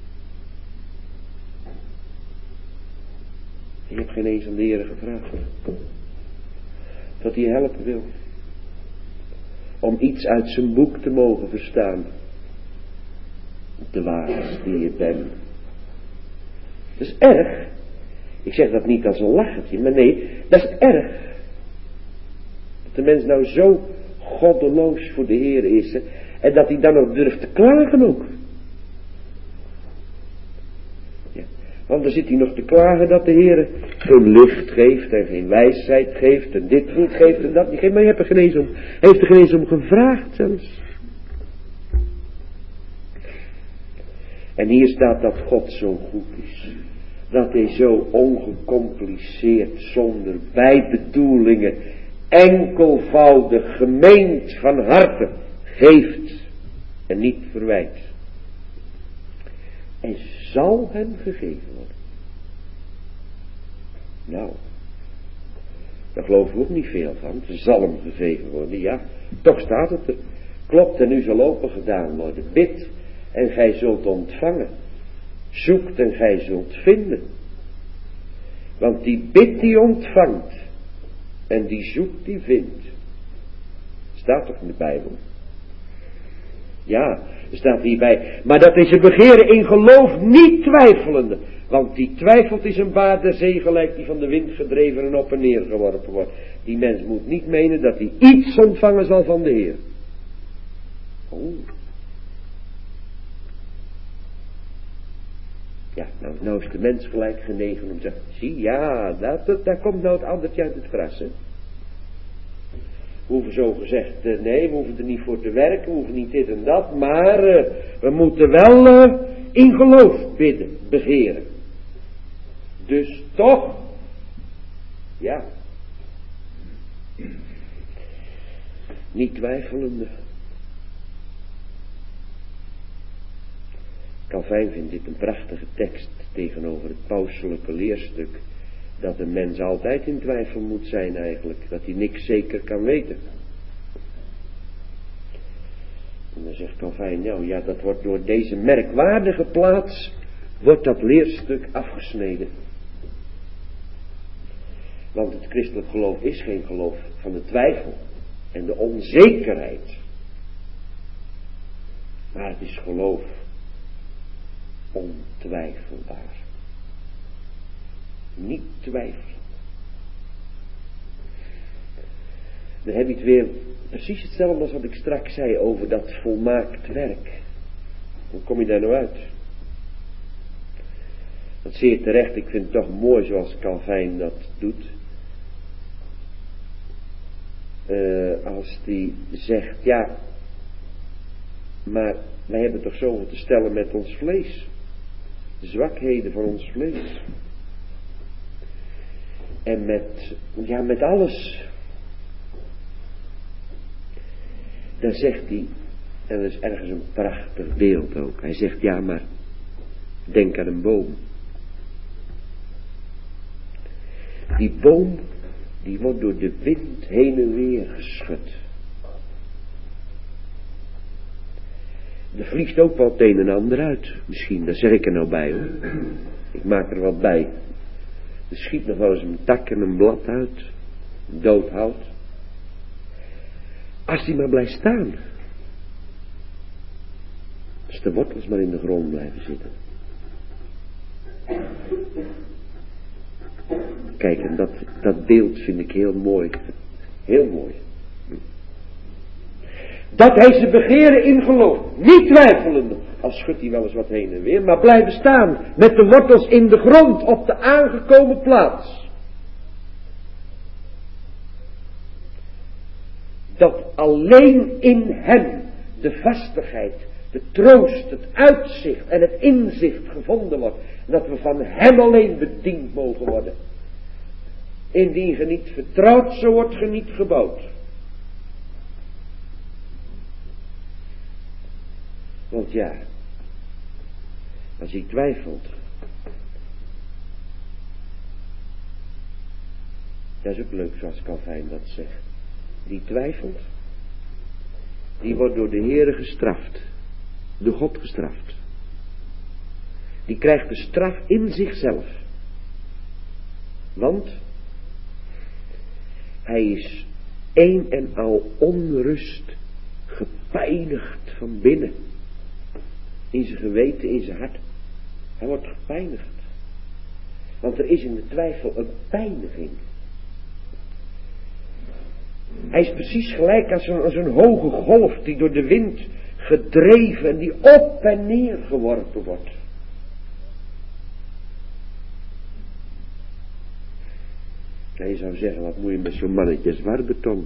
Je hebt geen eens aan de Heer gevraagd. Dat hij je helpen wil. Om iets uit zijn boek te mogen verstaan. De wagens die je bent. Dat is erg. Ik zeg dat niet als een lachertje, maar nee, dat is erg. Dat de mens nou zo goddeloos voor de Heer is. Hè, en dat hij dan ook durft te klagen ook. Ja, want dan zit hij nog te klagen dat de Heer geen licht geeft en geen wijsheid geeft en dit niet geeft en dat niet geeft. Maar hij heeft er geen eens om gevraagd zelfs. En hier staat dat God zo goed is. Dat hij zo ongecompliceerd, zonder bijbedoelingen, enkelvoudig, gemeend van harte geeft en niet verwijt. En zal hem gegeven worden. Nou, daar geloven we ook niet veel van. Het zal hem gegeven worden, ja. Toch staat het er. Klopt en u zal open gedaan worden. Bid en gij zult ontvangen. Zoekt en gij zult vinden. Want die bidt die ontvangt. En die zoekt die vindt. Staat toch in de Bijbel? Ja, er staat hierbij. Maar dat is een begeren in geloof niet twijfelende. Want die twijfelt is een baard der zee gelijk die van de wind gedreven en op en neer geworpen wordt. Die mens moet niet menen dat hij iets ontvangen zal van de Heer. Oh. Ja, nou is de mens gelijk genegen om te zeggen, zie, ja, daar komt nou het andertje uit het gras, hè. We hoeven zo gezegd, nee, we hoeven er niet voor te werken, we hoeven niet dit en dat, maar we moeten wel in geloof bidden, begeren. Dus toch, ja, niet twijfelende. Calvijn vindt dit een prachtige tekst tegenover het pauselijke leerstuk dat een mens altijd in twijfel moet zijn eigenlijk, dat hij niks zeker kan weten. En dan zegt Calvijn, nou ja, dat wordt door deze merkwaardige plaats, wordt dat leerstuk afgesneden. Want het christelijk geloof is geen geloof van de twijfel en de onzekerheid. Maar het is geloof ontwijfelbaar. Niet twijfelen. Dan heb je het weer precies hetzelfde als wat ik straks zei over dat volmaakt werk. Hoe kom je daar nou uit? Dat zeer terecht, ik vind het toch mooi zoals Calvijn dat doet. Als die zegt, ja, maar wij hebben toch zoveel te stellen met ons vlees. De zwakheden van ons vlees. En met alles. Dan zegt hij, en dat is ergens een prachtig beeld ook. Hij zegt, ja, maar denk aan een boom. Die boom, die wordt door de wind heen en weer geschud. Er vliegt ook wel het een en ander uit, misschien, daar zeg ik er nou bij hoor. Ik maak er wat bij. Er schiet nog wel eens een tak en een blad uit, dood hout. Als die maar blijft staan. Als de wortels maar in de grond blijven zitten. Kijk, en dat beeld vind ik heel mooi. Heel mooi. Dat hij ze begeren in geloof. Niet twijfelende. Al schudt hij wel eens wat heen en weer. Maar blijven staan. Met de wortels in de grond. Op de aangekomen plaats. Dat alleen in hem de vastigheid, de troost, het uitzicht en het inzicht gevonden wordt. Dat we van hem alleen bediend mogen worden. Indien ge niet vertrouwt, zo wordt ge niet gebouwd. Want ja, als hij twijfelt, dat is ook leuk zoals Calvijn dat zegt. Die twijfelt, die wordt door de Heere gestraft, door God gestraft. Die krijgt de straf in zichzelf. Want hij is een en al onrust, gepijnigd van binnen. In zijn geweten, in zijn hart. Hij wordt gepijnigd. Want er is in de twijfel een pijniging. Hij is precies gelijk als een hoge golf die door de wind gedreven en die op en neer geworpen wordt. Je zou zeggen, wat moet je met zo'n mannetje zwaarbeton?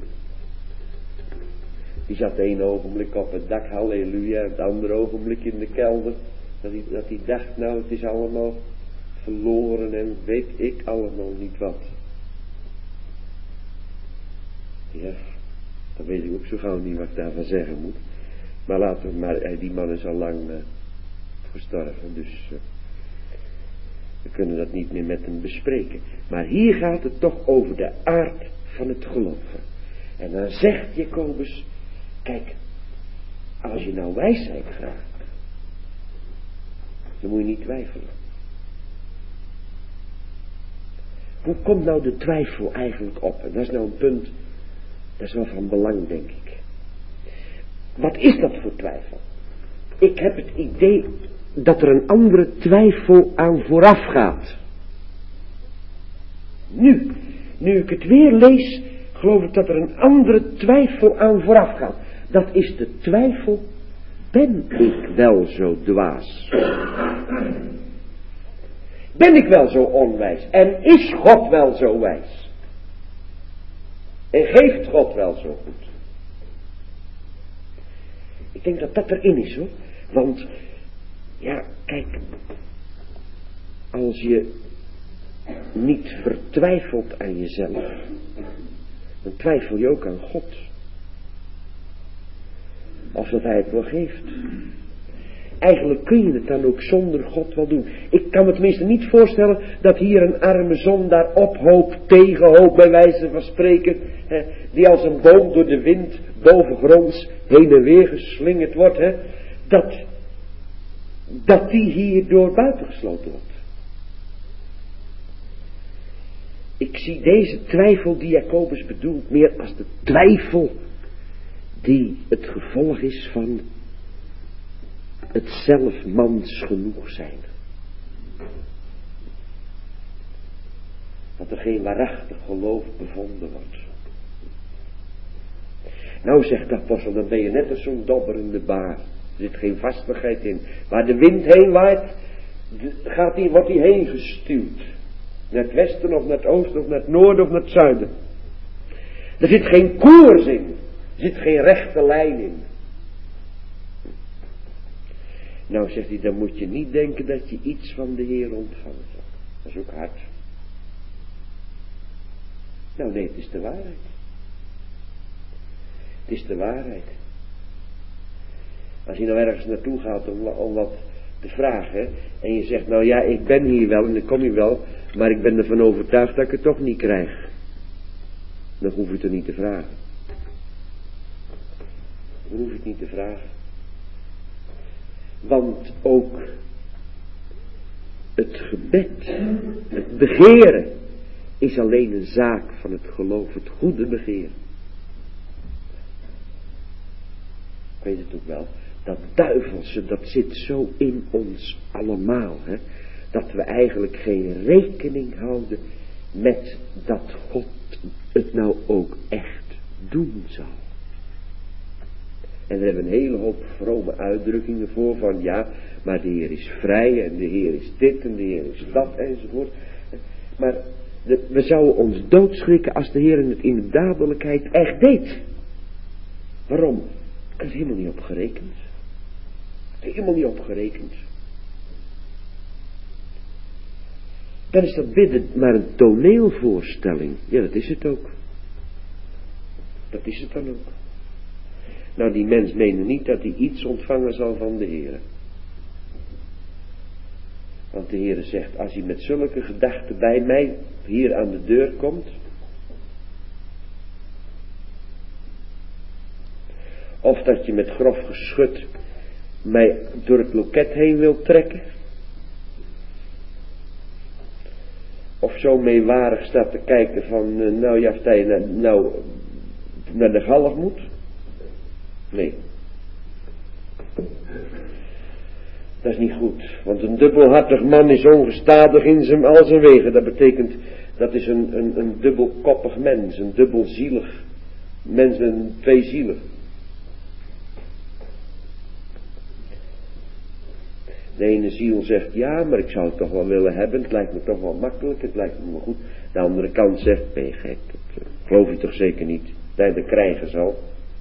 Die zat één ogenblik op het dak, halleluja, het andere ogenblik in de kelder. Dat hij dacht, nou het is allemaal verloren en weet ik allemaal niet wat. Ja, dan weet ik ook zo gauw niet wat ik daarvan zeggen moet. Maar laten we maar, die man is al lang gestorven, dus we kunnen dat niet meer met hem bespreken. Maar hier gaat het toch over de aard van het geloven. En dan zegt Jacobus, kijk, als je nou wijsheid vraagt, dan moet je niet twijfelen. Hoe komt nou de twijfel eigenlijk op? En dat is nou een punt, dat is wel van belang, denk ik. Wat is dat voor twijfel? Ik heb het idee dat er een andere twijfel aan vooraf gaat. Nu ik het weer lees, geloof ik dat er een andere twijfel aan vooraf gaat. Dat is de twijfel, ben ik wel zo dwaas? Ben ik wel zo onwijs? En is God wel zo wijs? En geeft God wel zo goed? Ik denk dat dat erin is hoor. Want, ja, kijk. Als je niet vertwijfelt aan jezelf, dan twijfel je ook aan God. Of dat hij het wel geeft. Eigenlijk kun je het dan ook zonder God wel doen. Ik kan me tenminste niet voorstellen dat hier een arme zondaar ophoopt, tegenhoopt bij wijze van spreken, die als een boom door de wind bovengronds heen en weer geslingerd wordt, dat die hierdoor buitengesloten wordt. Ik zie deze twijfel die Jacobus bedoelt meer als de twijfel die het gevolg is van het zelf mans genoeg zijn. Dat er geen waarachtig geloof bevonden wordt. Nou zegt de apostel, dan ben je net als zo'n dobberende baar. Er zit geen vastigheid in. Waar de wind heen waait, wordt hij heen gestuwd. Naar het westen of naar het oosten of naar het noorden of naar het zuiden. Er zit geen koers in. Er zit geen rechte lijn in. Nou zegt hij, dan moet je niet denken dat je iets van de Heer ontvangt. Dat is ook hard. Nou nee, het is de waarheid. Het is de waarheid. Als je nou ergens naartoe gaat om wat te vragen, en je zegt, nou ja, ik ben hier wel en ik kom hier wel, maar ik ben ervan overtuigd dat ik het toch niet krijg. dan hoef je het er niet te vragen. Dan hoef je het niet te vragen. Want ook het gebed, het begeren, is alleen een zaak van het geloof, het goede begeren. Ik weet het ook wel, dat duivelse, dat zit zo in ons allemaal, hè, dat we eigenlijk geen rekening houden met dat God het nou ook echt doen zal. En daar hebben we een hele hoop vrome uitdrukkingen voor, van ja, maar de Heer is vrij en de Heer is dit en de Heer is dat enzovoort. Maar we zouden ons doodschrikken als de Heer het in de dadelijkheid echt deed. Waarom? Er is helemaal niet op gerekend. Helemaal niet op gerekend. Dan is dat bidden maar een toneelvoorstelling. Ja, dat is het ook. Dat is het dan ook. Nou, die mens meende niet dat hij iets ontvangen zal van de Heer. Want de Heer zegt, als hij met zulke gedachten bij mij hier aan de deur komt, of dat je met grof geschut mij door het loket heen wilt trekken, of zo meewarig staat te kijken van, nou ja, of je nou naar de galg moet. Nee. Dat is niet goed. Want een dubbelhartig man is ongestadig in al zijn wegen. Dat betekent, dat is een dubbelkoppig mens. Een dubbelzielig mens met twee zielen. De ene ziel zegt, ja, maar ik zou het toch wel willen hebben. Het lijkt me toch wel makkelijk. Het lijkt me wel goed. De andere kant zegt, ben je gek. Dat geloof je toch zeker niet. Dat je dat krijgen zal.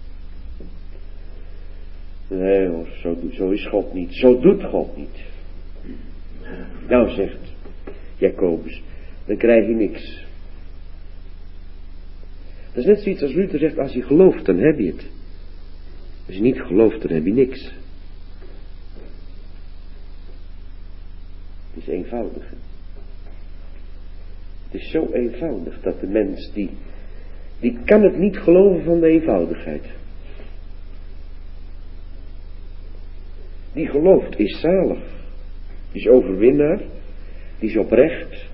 Nee hoor, zo is God niet. Zo doet God niet. Nou, zegt Jacobus, dan krijg je niks. Dat is net zoiets als Luther zegt, als je gelooft, dan heb je het. Als je niet gelooft, dan heb je niks. Het is eenvoudig. Het is zo eenvoudig dat de mens die kan het niet geloven van de eenvoudigheid. Die gelooft is zalig. Die is overwinnaar. Die is oprecht.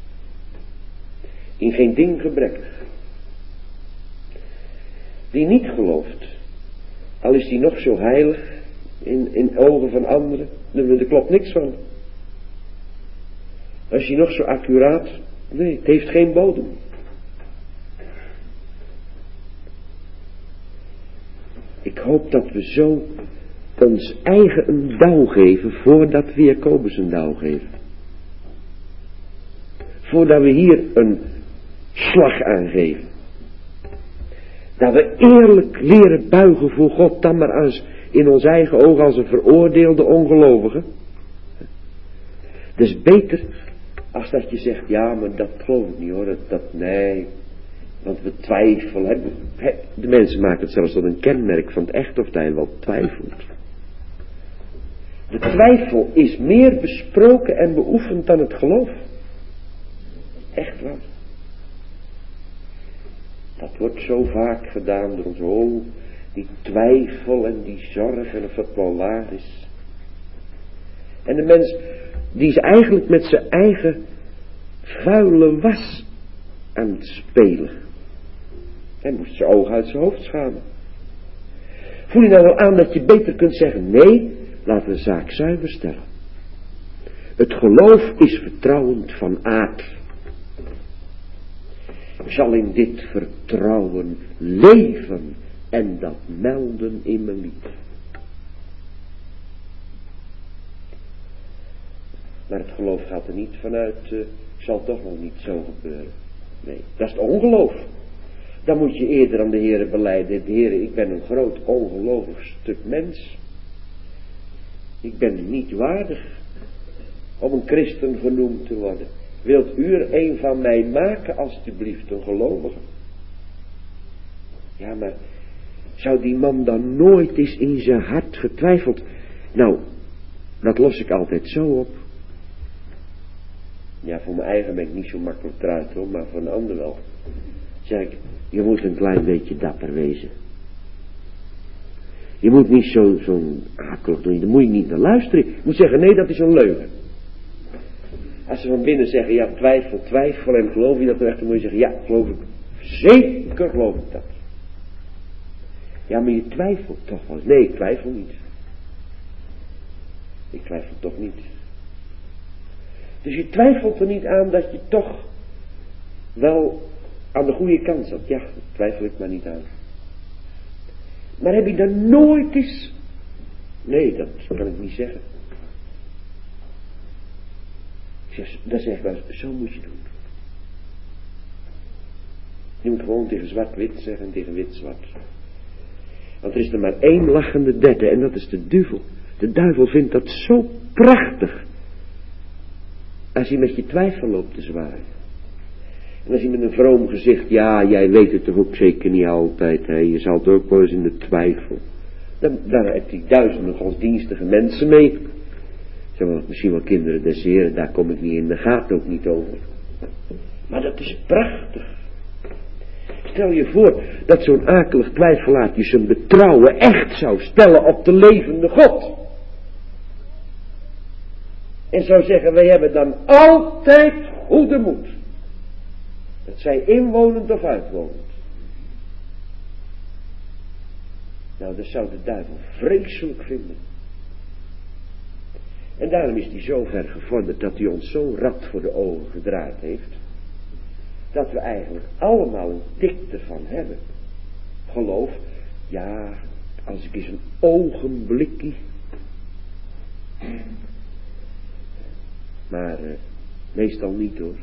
In geen ding gebrekkig. Die niet gelooft. Al is die nog zo heilig. In ogen van anderen. Er klopt niks van. Als je nog zo accuraat. Nee, het heeft geen bodem. Ik hoop dat we zo ons eigen een douw geven voordat we Jacobus een douw geven. Voordat we hier een slag aangeven. Dat we eerlijk leren buigen voor God, dan maar als in ons eigen ogen als een veroordeelde ongelovige. Het is beter als dat je zegt, ja, maar dat geloof ik niet hoor, nee, want we twijfelen. De mensen maken het zelfs tot een kenmerk van het echt of hij wel twijfelt. De twijfel is meer besproken en beoefend dan het geloof. Echt waar. Dat wordt zo vaak gedaan door ons. Oh, die twijfel en die zorg en of het wel waar is. En de mens, die is eigenlijk met zijn eigen vuile was aan het spelen. Hij moest zijn ogen uit zijn hoofd schamen. Voel je nou wel aan dat je beter kunt zeggen, nee, laten we de zaak zuiver stellen. Het geloof is vertrouwend van aard. Ik zal in dit vertrouwen leven en dat melden in mijn lied. Maar het geloof gaat er niet vanuit, zal toch nog niet zo gebeuren. Nee, dat is het ongeloof. Dan moet je eerder aan de Heere belijden, Heere, ik ben een groot ongelovig stuk mens. Ik ben niet waardig om een christen genoemd te worden. Wilt u er een van mij maken, alstublieft, een gelovige? Ja, maar zou die man dan nooit eens in zijn hart getwijfeld? Nou, dat los ik altijd zo op. Ja, voor mijn eigen ben ik niet zo makkelijk eruit hoor, maar voor een ander wel. Zeg ik, Je moet een klein beetje dapper wezen. Je moet niet zo'n akelig doen, daar moet je niet naar luisteren. Je moet zeggen, nee, dat is een leugen. Als ze van binnen zeggen, ja, twijfel en geloof je dat er echt, dan moet je zeggen, ja, geloof ik. Zeker geloof ik dat. Ja, maar je twijfelt toch wel. Nee, ik twijfel niet. Ik twijfel toch niet. Dus je twijfelt er niet aan dat je toch wel aan de goede kant zat. Ja, daar twijfel ik maar niet aan. Maar heb je dan nooit eens... Nee, dat kan ik niet zeggen. Dat zeg ik wel, zo moet je doen. Je moet gewoon tegen zwart-wit zeggen en tegen wit-zwart. Want er is er maar één lachende derde en dat is de duivel. De duivel vindt dat zo prachtig. Als hij met je twijfel loopt te zwaaien. En als hij met een vroom gezicht, ja, jij weet het toch ook zeker niet altijd, hè? Je zal het ook wel eens in de twijfel. Daar heeft hij duizenden godsdienstige mensen mee. Zeg maar, misschien wel kinderen des Heren, daar kom ik niet in, daar gaat het ook niet over. Maar dat is prachtig. Stel je voor dat zo'n akelig twijfelaartje zijn betrouwen echt zou stellen op de levende God. En zou zeggen, wij hebben dan altijd goede moed. Het zij inwonend of uitwonend. Nou, dat zou de duivel vreselijk vinden. En daarom is hij zo ver gevorderd dat hij ons zo'n rad voor de ogen gedraaid heeft. Dat we eigenlijk allemaal een tik ervan hebben. Geloof, ja, als ik eens een ogenblikje. Maar meestal niet hoor.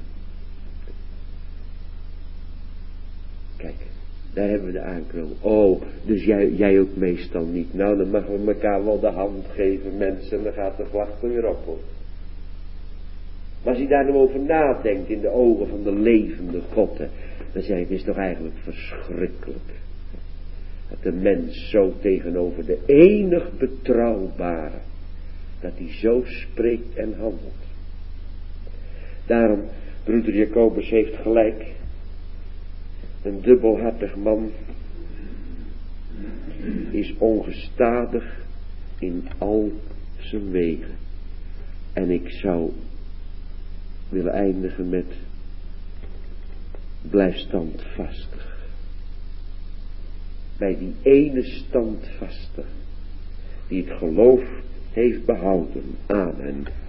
Kijk, daar hebben we de aanknooping. Oh, dus jij ook meestal niet. Nou, dan mogen we elkaar wel de hand geven, mensen, en dan gaat de vlag er weer op hoor. Maar als je daar nou over nadenkt in de ogen van de levende God, hè, dan zeg ik, het is toch eigenlijk verschrikkelijk. Dat de mens zo tegenover de enig betrouwbare, dat hij zo spreekt en handelt. Daarom, broeder Jacobus heeft gelijk. Een dubbelhartig man is ongestadig in al zijn wegen. En ik zou willen eindigen met: blijf standvastig. Bij die ene standvastig die het geloof heeft behouden. Amen.